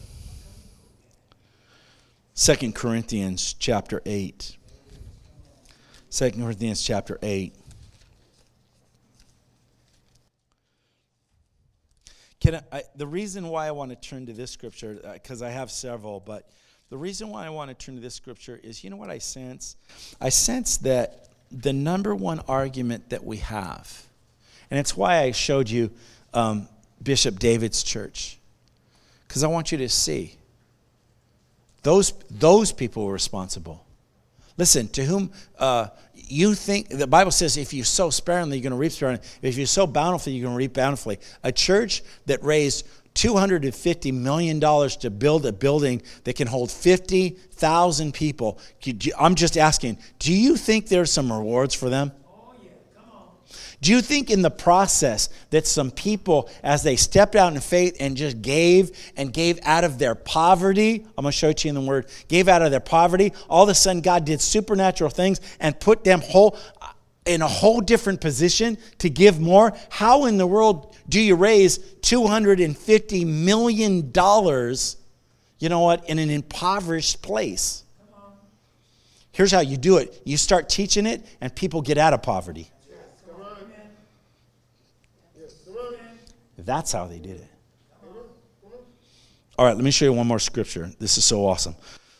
A: Second Corinthians chapter eight. Second Corinthians chapter eight. Can I, I, the reason why I want to turn to this scripture, because uh, I have several, but the reason why I want to turn to this scripture is, you know what I sense? I sense that the number one argument that we have, and it's why I showed you um, Bishop David's church, because I want you to see those those people were responsible. Listen, to whom uh, you think, the Bible says if you sow sparingly, you're going to reap sparingly. If you sow bountifully, you're going to reap bountifully. A church that raised two hundred fifty million dollars to build a building that can hold fifty thousand people. I'm just asking, do you think there's some rewards for them? Do you think in the process that some people, as they stepped out in faith and just gave and gave out of their poverty, I'm going to show it to you in the Word, gave out of their poverty, all of a sudden God did supernatural things and put them whole in a whole different position to give more? How in the world do you raise two hundred fifty million dollars, you know what, in an impoverished place? Here's how you do it. You start teaching it and people get out of poverty. That's how they did it. All right, let me show you one more scripture. This is so awesome.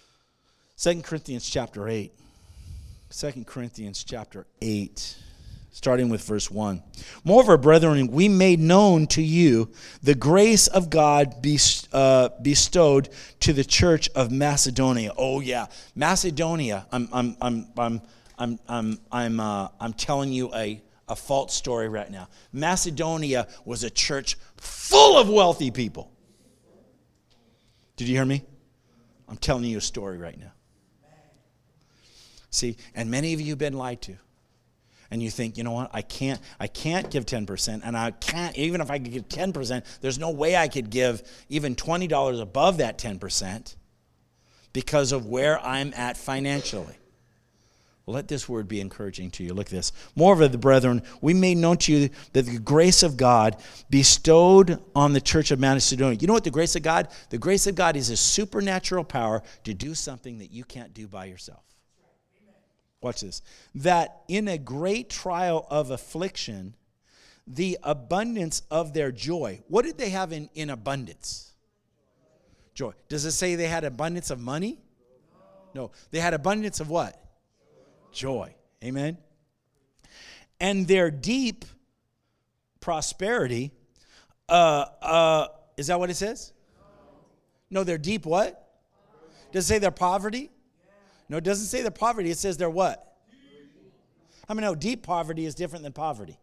A: Second Corinthians chapter eight. Second Corinthians chapter eight. starting with verse one. Moreover, brethren, we made known to you the grace of God be, uh, bestowed to the church of Macedonia. Oh yeah, Macedonia. I'm I'm I'm I'm I'm I'm I'm uh, I'm telling you a a false story right now. Macedonia was a church full of wealthy people. Did you hear me? I'm telling you a story right now. See, and many of you have been lied to. And you think, you know what, I can't I can't give ten percent, and I can't, even if I could give ten percent, there's no way I could give even twenty dollars above that ten percent because of where I'm at financially. Well, let this word be encouraging to you. Look at this. Moreover, the brethren, we made known to you that the grace of God bestowed on the church of Macedonia. You know what the grace of God? The grace of God is a supernatural power to do something that you can't do by yourself. Watch this. That in a great trial of affliction, the abundance of their joy. What did they have in, in abundance? Joy. Does it say they had abundance of money? No. They had abundance of what? Joy. Amen. And their deep prosperity, uh, uh, is that what it says? No, their deep what? Does it say their poverty? No, it doesn't say their poverty. It says their what? I mean, no, deep poverty is different than poverty.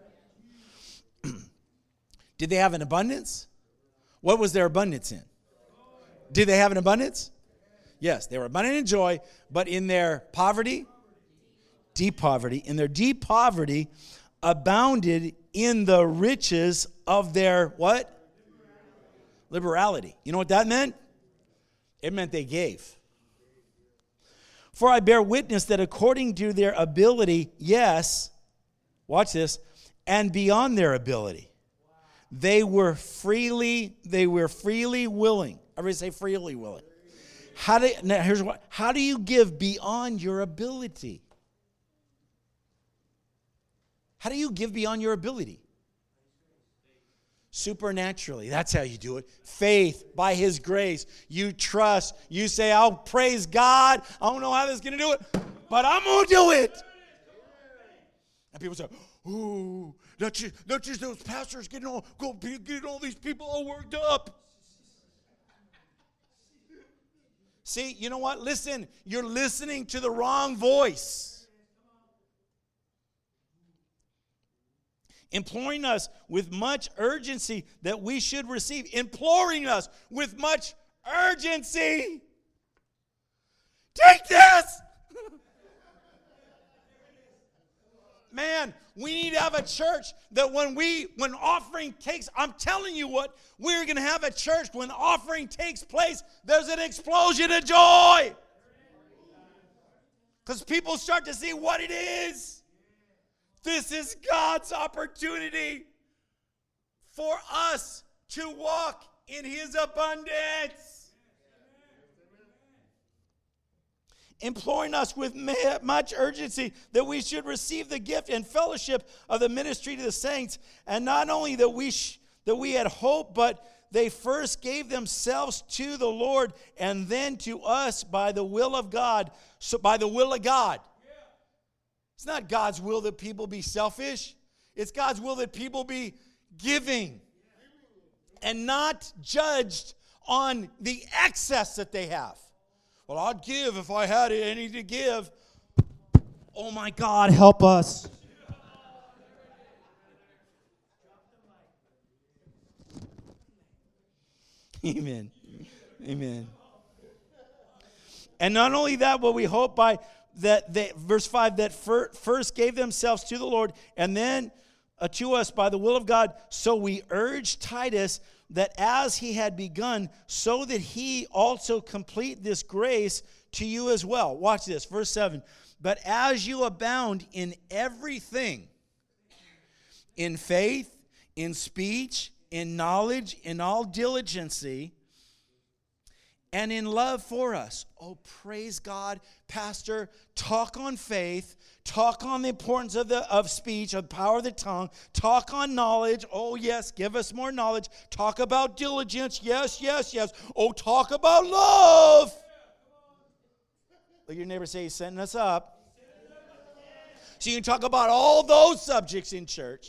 A: Did they have an abundance? What was their abundance in? Did they have an abundance? Yes, they were abundant in joy, but in their poverty, deep poverty, in their deep poverty, abounded in the riches of their what? Liberality. You know what that meant? It meant they gave. For I bear witness that according to their ability, yes, watch this, and beyond their ability, they were freely, they were freely willing. Everybody say freely willing. How do, now here's what, how do you give beyond your ability? How do you give beyond your ability? Supernaturally. That's how you do it. Faith, by His grace. You trust. You say, I'll praise God. I don't know how this is going to do it, but I'm going to do it. And people say, ooh, not just, not just those pastors getting all, go, getting all these people all worked up. See, you know what? Listen, you're listening to the wrong voice. Imploring us with much urgency that we should receive. Imploring us with much urgency. Take this! Man, we need to have a church that when we, when offering takes, I'm telling you what, we're going to have a church when offering takes place, there's an explosion of joy. Because people start to see what it is. This is God's opportunity for us to walk in His abundance. Imploring us with much urgency that we should receive the gift and fellowship of the ministry to the saints. And not only that we sh- that we had hope, but they first gave themselves to the Lord and then to us by the will of God. So by the will of God. It's not God's will that people be selfish. It's God's will that people be giving and not judged on the excess that they have. Well, I'd give if I had any to give. Oh my God, help us. Amen. Amen. And not only that, but we hope by that they, verse five, that fir- first gave themselves to the Lord and then uh, to us by the will of God. So we urge Titus that as he had begun, so that he also complete this grace to you as well. Watch this, verse seven. But as you abound in everything, in faith, in speech, in knowledge, in all diligency, and in love for us. Oh, praise God. Pastor, talk on faith. Talk on the importance of the of speech, of the power of the tongue. Talk on knowledge. Oh, yes, give us more knowledge. Talk about diligence. Yes, yes, yes. Oh, talk about love. Look at your neighbor, say, he's setting us up. So you can talk about all those subjects in church.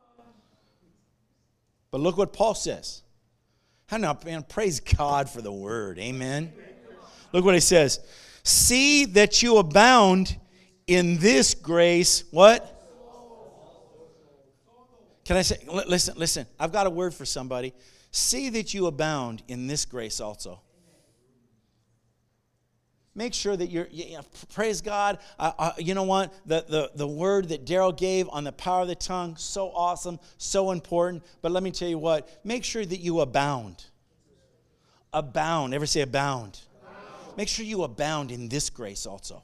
A: But look what Paul says. I know, man, praise God for the word. Amen. Look what he says. See that you abound in this grace. What? Can I say, listen, listen. I've got a word for somebody. See that you abound in this grace also. Make sure that you're, you know, praise God. Uh, uh, you know what? The, the, the word that Daryl gave on the power of the tongue, so awesome, so important. But let me tell you what. Make sure that you abound. Abound. Ever say abound? Abound. Make sure you abound in this grace also.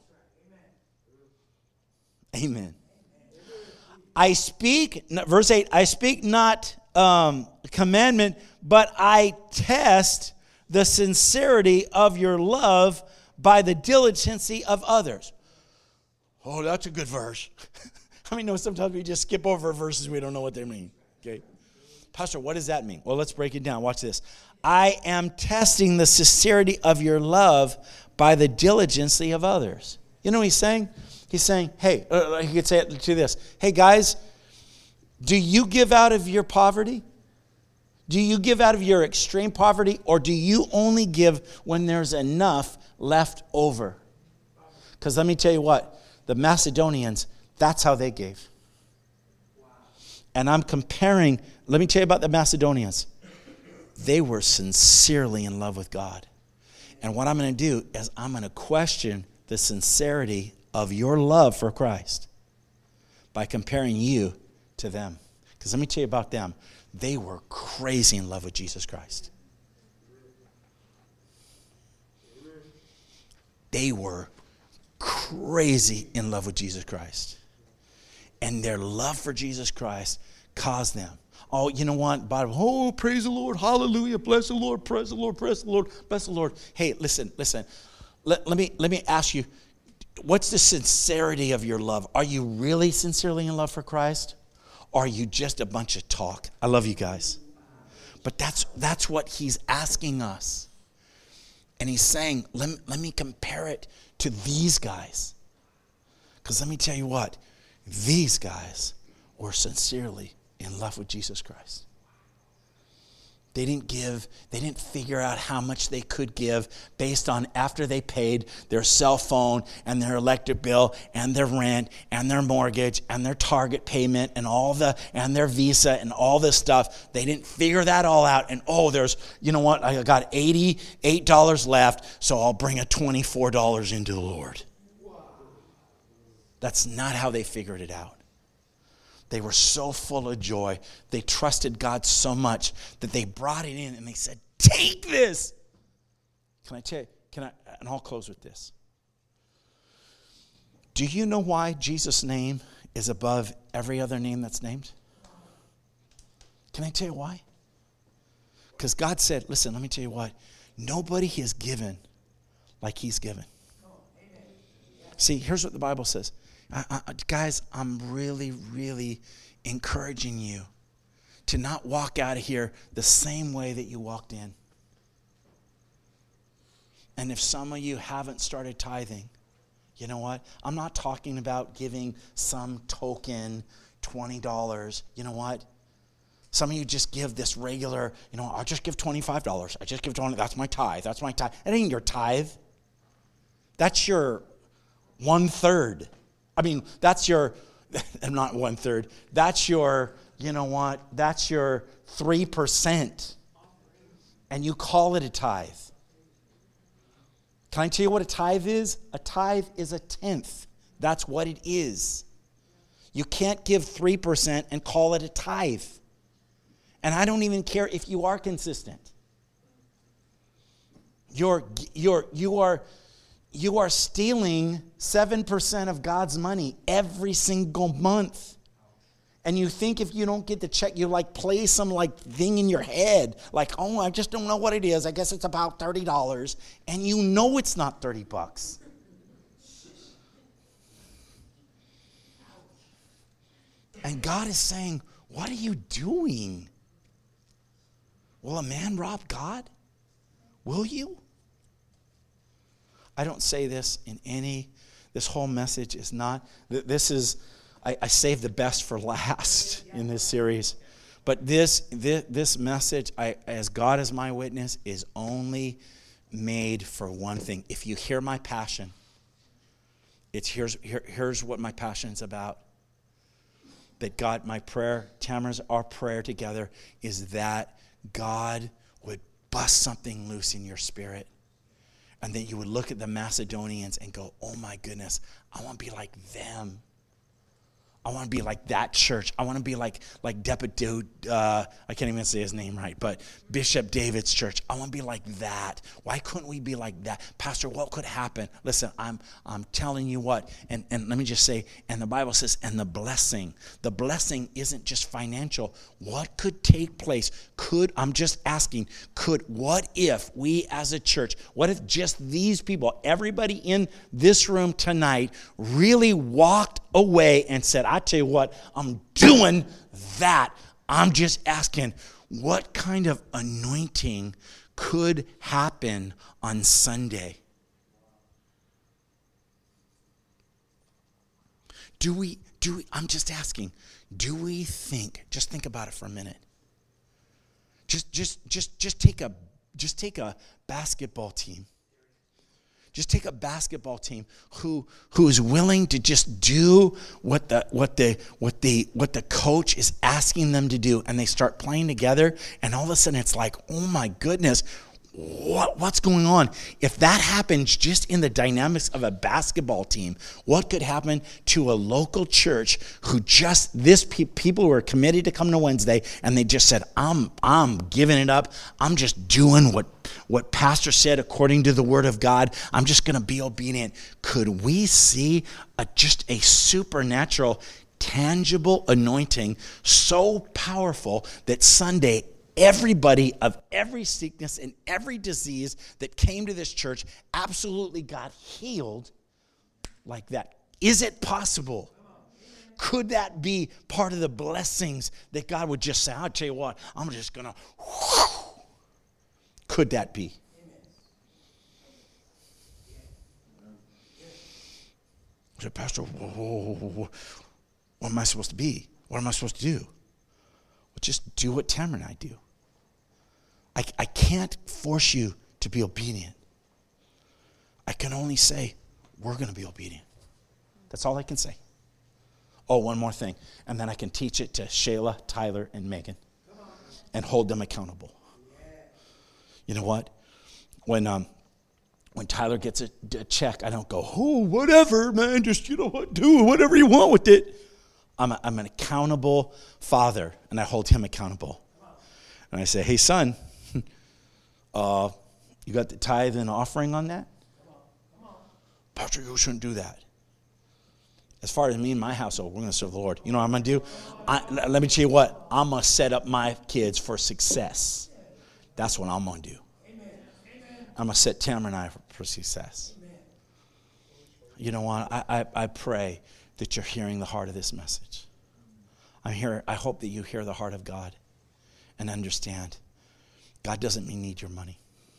A: Amen. Amen. I speak, verse eight, I speak not um, commandment, but I test the sincerity of your love by the diligency of others. Oh, that's a good verse. How many know sometimes we just skip over verses, we don't know what they mean? Okay. Pastor, what does that mean? Well, let's break it down. Watch this. I am testing the sincerity of your love by the diligency of others. You know what he's saying? He's saying, hey, uh, he could say it to this. Hey, guys, do you give out of your poverty? Do you give out of your extreme poverty, or do you only give when there's enough left over? Because let me tell you what, the Macedonians, that's how they gave. And I'm comparing, let me tell you about the Macedonians. They were sincerely in love with God. And what I'm going to do is I'm going to question the sincerity of your love for Christ by comparing you to them. Because let me tell you about them. They were crazy in love with Jesus Christ. They were crazy in love with Jesus Christ. And their love for Jesus Christ caused them. Oh, you know what? Bible, oh, praise the Lord, hallelujah, bless the Lord, praise the Lord, praise the Lord, bless the Lord. Hey, listen, listen. Let, let me let me ask you, what's the sincerity of your love? Are you really sincerely in love for Christ? Or are you just a bunch of talk? I love you guys. But that's that's what he's asking us. And he's saying, let me, let me compare it to these guys. Because let me tell you what, these guys were sincerely in love with Jesus Christ. They didn't give, they didn't figure out how much they could give based on after they paid their cell phone and their electric bill and their rent and their mortgage and their Target payment and all the, and their Visa and all this stuff. They didn't figure that all out and, oh, there's, you know what, I got eighty-eight dollars left, so I'll bring a twenty-four dollars into the Lord. That's not how they figured it out. They were so full of joy. They trusted God so much that they brought it in and they said, take this. Can I tell you, can I, and I'll close with this. Do you know why Jesus' name is above every other name that's named? Can I tell you why? Because God said, listen, let me tell you what. Nobody has given like he's given. See, here's what the Bible says. I, I, guys, I'm really, really encouraging you to not walk out of here the same way that you walked in. And if some of you haven't started tithing, you know what? I'm not talking about giving some token twenty dollars. You know what? Some of you just give this regular, you know, I'll just give twenty-five dollars. I just give twenty dollars. That's my tithe. That's my tithe. It ain't your tithe. That's your one-third. I mean, that's your, not one-third. That's your, you know what? That's your three percent. And you call it a tithe. Can I tell you what a tithe is? A tithe is a tenth. That's what it is. You can't give three percent and call it a tithe. And I don't even care if you are consistent. You're, you're, you are... You are stealing seven percent of God's money every single month. And you think if you don't get the check, you like play some like thing in your head. Like, oh, I just don't know what it is. I guess it's about thirty dollars. And you know it's not thirty bucks. And God is saying, what are you doing? Will a man rob God? Will you? I don't say this in any, This whole message is not, th- this is, I, I saved the best for last in this series. But this, this, this message, I, as God is my witness, is only made for one thing. If you hear my passion, it's here's, here, here's what my passion is about. That God, my prayer, Tamara's, our prayer together is that God would bust something loose in your spirit. And that you would look at the Macedonians and go, oh my goodness, I want to be like them. I want to be like that church. I want to be like like Deputy, uh, I can't even say his name right, but Bishop David's church. I want to be like that. Why couldn't we be like that? Pastor, what could happen? Listen, I'm I'm telling you what, and, and let me just say, and the Bible says, and the blessing. The blessing isn't just financial. What could take place? Could, I'm just asking, could, what if we as a church, what if just these people, everybody in this room tonight really walked away and said, I tell you what, I'm doing that. I'm just asking, what kind of anointing could happen on Sunday? Do we, do we, I'm just asking, do we think, just think about it for a minute. Just, just, just, just take a, just take a basketball team. Just take a basketball team who who is willing to just do what the what the what the what the coach is asking them to do, and they start playing together, and all of a sudden it's like, oh my goodness, what what's going on? If that happens just in the dynamics of a basketball team, what could happen to a local church who just this pe- people who are committed to come to Wednesday, and they just said, I'm I'm giving it up. I'm just doing what what Pastor said according to the Word of God. I'm just going to be obedient. Could we see a, just a supernatural, tangible anointing so powerful that Sunday everybody of every sickness and every disease that came to this church absolutely got healed like that? Is it possible? Could that be part of the blessings that God would just say, I'll tell you what, I'm just going to, could that be? I said, Pastor, whoa, whoa, whoa, whoa. What am I supposed to be? What am I supposed to do? Well, just do what Tamara and I do. I, I can't force you to be obedient. I can only say, we're going to be obedient. That's all I can say. Oh, one more thing. And then I can teach it to Shayla, Tyler, and Megan and hold them accountable. You know what? When um, when Tyler gets a, a check, I don't go, oh, whatever, man, just, you know what, do whatever you want with it. I'm, a, I'm an accountable father, and I hold him accountable. And I say, hey, son, uh, you got the tithe and offering on that? Pastor, you shouldn't do that. As far as me and my household, we're going to serve the Lord. You know what I'm going to do? I, let me tell you what. I'm going to set up my kids for success. That's what I'm going to do. I'm going to set Tamara and I for, for success. You know what? I, I, I pray that you're hearing the heart of this message. I'm here. I hope that you hear the heart of God and understand God doesn't need your money.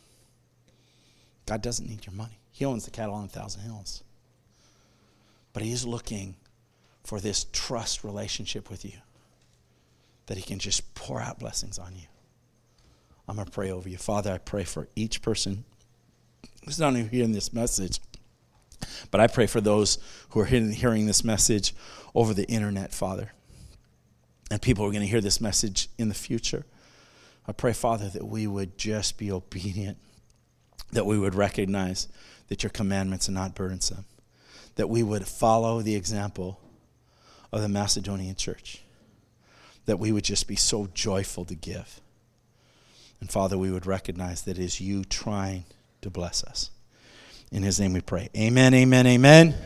A: God doesn't need your money. He owns the cattle on a thousand hills. But he is looking for this trust relationship with you that he can just pour out blessings on you. I'm going to pray over you. Father, I pray for each person who's not even hearing this message, but I pray for those who are hearing this message over the internet, Father. And people are going to hear this message in the future. I pray, Father, that we would just be obedient, that we would recognize that your commandments are not burdensome, that we would follow the example of the Macedonian church, that we would just be so joyful to give. And Father, we would recognize that it is you trying to bless us. In his name we pray. Amen, amen, amen.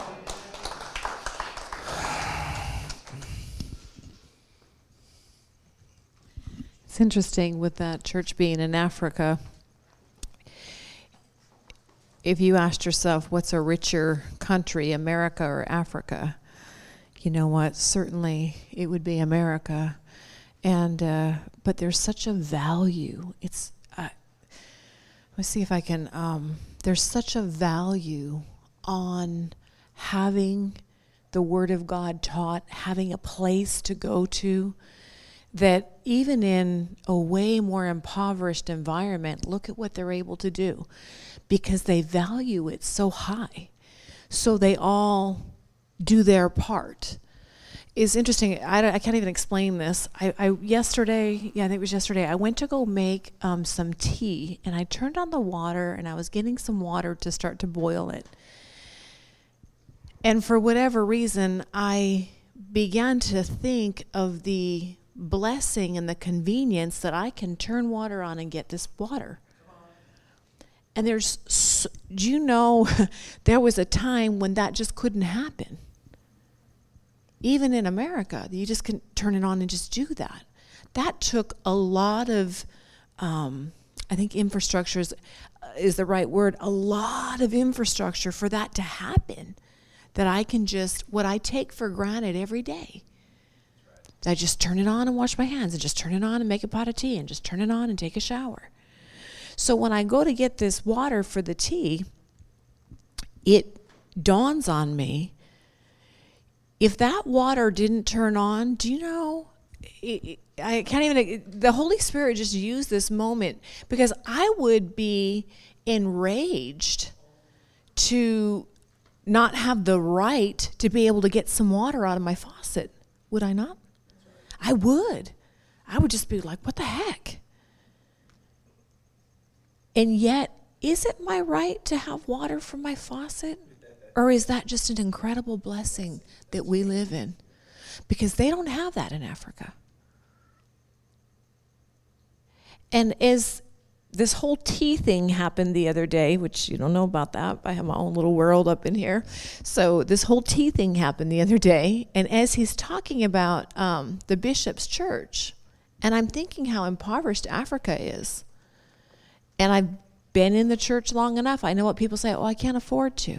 C: It's interesting with that church being in Africa. If you asked yourself, what's a richer country, America or Africa? You know what? Certainly it would be America. And uh, but there's such a value. It's uh, let's see if I can. Um, there's such a value on having the Word of God taught, having a place to go to, that even in a way more impoverished environment, look at what they're able to do because they value it so high. So they all do their part. It's interesting. I, don't, I can't even explain this. I, I yesterday, yeah, I think it was yesterday, I went to go make um, some tea, and I turned on the water, and I was getting some water to start to boil it. And for whatever reason, I began to think of the blessing and the convenience that I can turn water on and get this water. And there's, so, do you know, there was a time when that just couldn't happen. Even in America, you just can turn it on and just do that. That took a lot of, um, I think infrastructure is, uh, is the right word, a lot of infrastructure for that to happen. That I can just, what I take for granted every day. I just turn it on and wash my hands, and just turn it on and make a pot of tea, and just turn it on and take a shower. So when I go to get this water for the tea, it dawns on me, if that water didn't turn on, do you know, it, it, I can't even, it, the Holy Spirit just used this moment, because I would be enraged to not have the right to be able to get some water out of my faucet. Would I not? I would. I would just be like, what the heck? And yet, is it my right to have water from my faucet? Or is that just an incredible blessing that we live in? Because they don't have that in Africa. And as this whole tea thing happened the other day, which you don't know about that, I have my own little world up in here. So this whole tea thing happened the other day, and as he's talking about um, the bishop's church, and I'm thinking how impoverished Africa is. And I've been in the church long enough. I know what people say, oh, I can't afford to.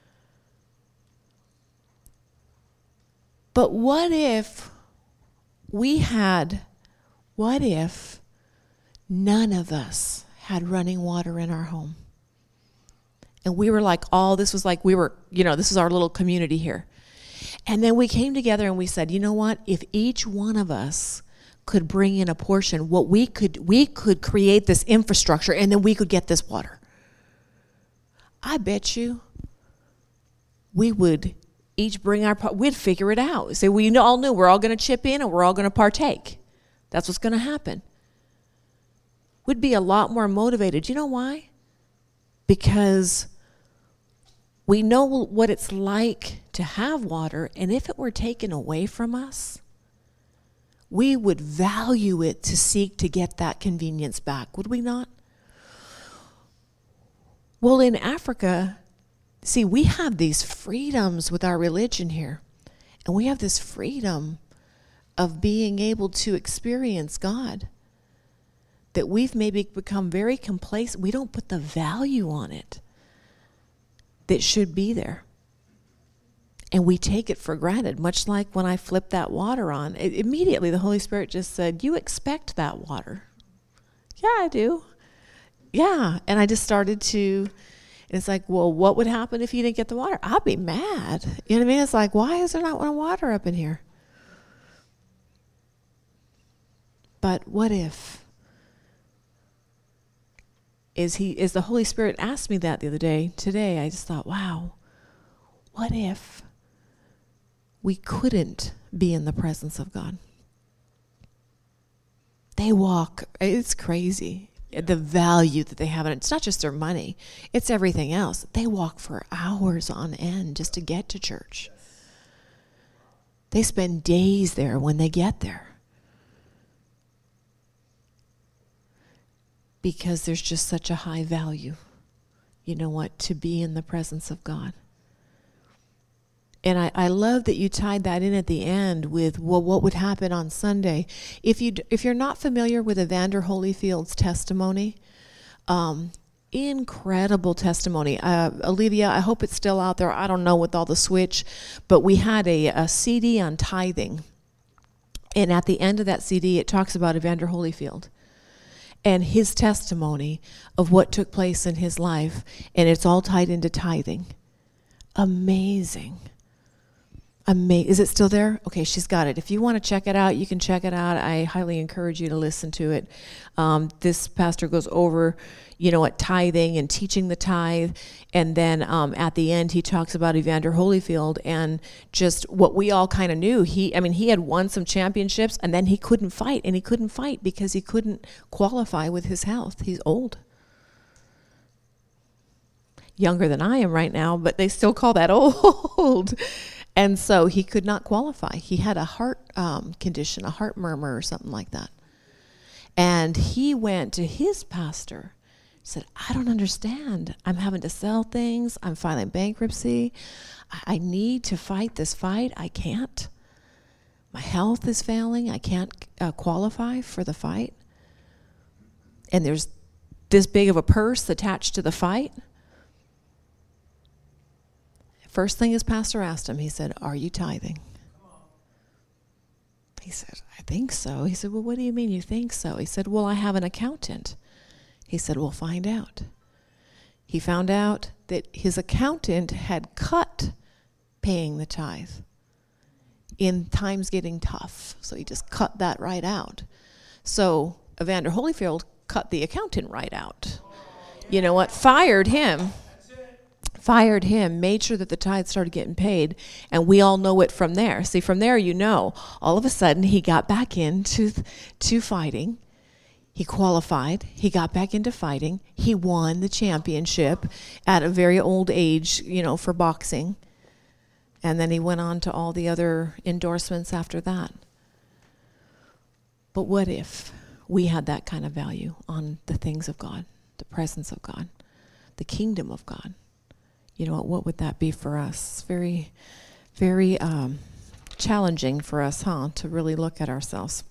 C: But what if we had, what if none of us had running water in our home? And we were like, all, this was like, we were, you know, this is our little community here. And then we came together and we said, you know what, if each one of us could bring in a portion, what we could, we could create this infrastructure, and then we could get this water. I bet you we would each bring our part, we'd figure it out. Say, we all knew we're all going to chip in and we're all going to partake. That's what's going to happen. We'd be a lot more motivated. You know why? Because we know what it's like to have water, and if it were taken away from us, we would value it to seek to get that convenience back, would we not? Well, in Africa, see, we have these freedoms with our religion here, and we have this freedom of being able to experience God, that we've maybe become very complacent. We don't put the value on it that should be there. And we take it for granted, much like when I flipped that water on. It, immediately, the Holy Spirit just said, you expect that water. Yeah, I do. Yeah. And I just started to, it's like, well, what would happen if you didn't get the water? I'd be mad. You know what I mean? It's like, why is there not water up in here? But what if? Is he, is the Holy Spirit asked me that the other day, today, I just thought, wow, what if we couldn't be in the presence of God? They walk, it's crazy, the value that they have in it. It's not just their money, it's everything else. They walk for hours on end just to get to church. They spend days there when they get there. Because there's just such a high value, you know what, to be in the presence of God. And I, I love that you tied that in at the end with, well, what would happen on Sunday? If, you, if you're not familiar with Evander Holyfield's testimony, um, incredible testimony. Uh, Olivia, I hope it's still out there. I don't know with all the switch, but we had a, a C D on tithing. And at the end of that C D, it talks about Evander Holyfield and his testimony of what took place in his life, and it's all tied into tithing. amazing. Ama- is it still there? Okay, she's got it. If you want to check it out, you can check it out. I highly encourage you to listen to it. Um, this pastor goes over, you know, at tithing and teaching the tithe. And then um, at the end, he talks about Evander Holyfield and just what we all kind of knew. He, I mean, he had won some championships, and then he couldn't fight. And he couldn't fight because he couldn't qualify with his health. He's old. Younger than I am right now, but they still call that old. And so he could not qualify. He had a heart um, condition, a heart murmur or something like that. And he went to his pastor, said, I don't understand. I'm having to sell things. I'm filing bankruptcy. I, I need to fight this fight. I can't. My health is failing. I can't uh, qualify for the fight. And there's this big of a purse attached to the fight. First thing his pastor asked him, he said, are you tithing? He said, I think so. He said, well, what do you mean you think so? He said, well, I have an accountant. He said, well, find out. He found out that his accountant had cut paying the tithe in times getting tough. So he just cut that right out. So Evander Holyfield cut the accountant right out. You know what? Fired him. Fired him, made sure that the tithe started getting paid, and we all know it from there. See, from there, you know, all of a sudden he got back into to fighting. He qualified. He got back into fighting. He won the championship at a very old age, you know, for boxing. And then he went on to all the other endorsements after that. But what if we had that kind of value on the things of God, the presence of God, the kingdom of God? You know, what would that be for us? Very, very um, challenging for us, huh, to really look at ourselves.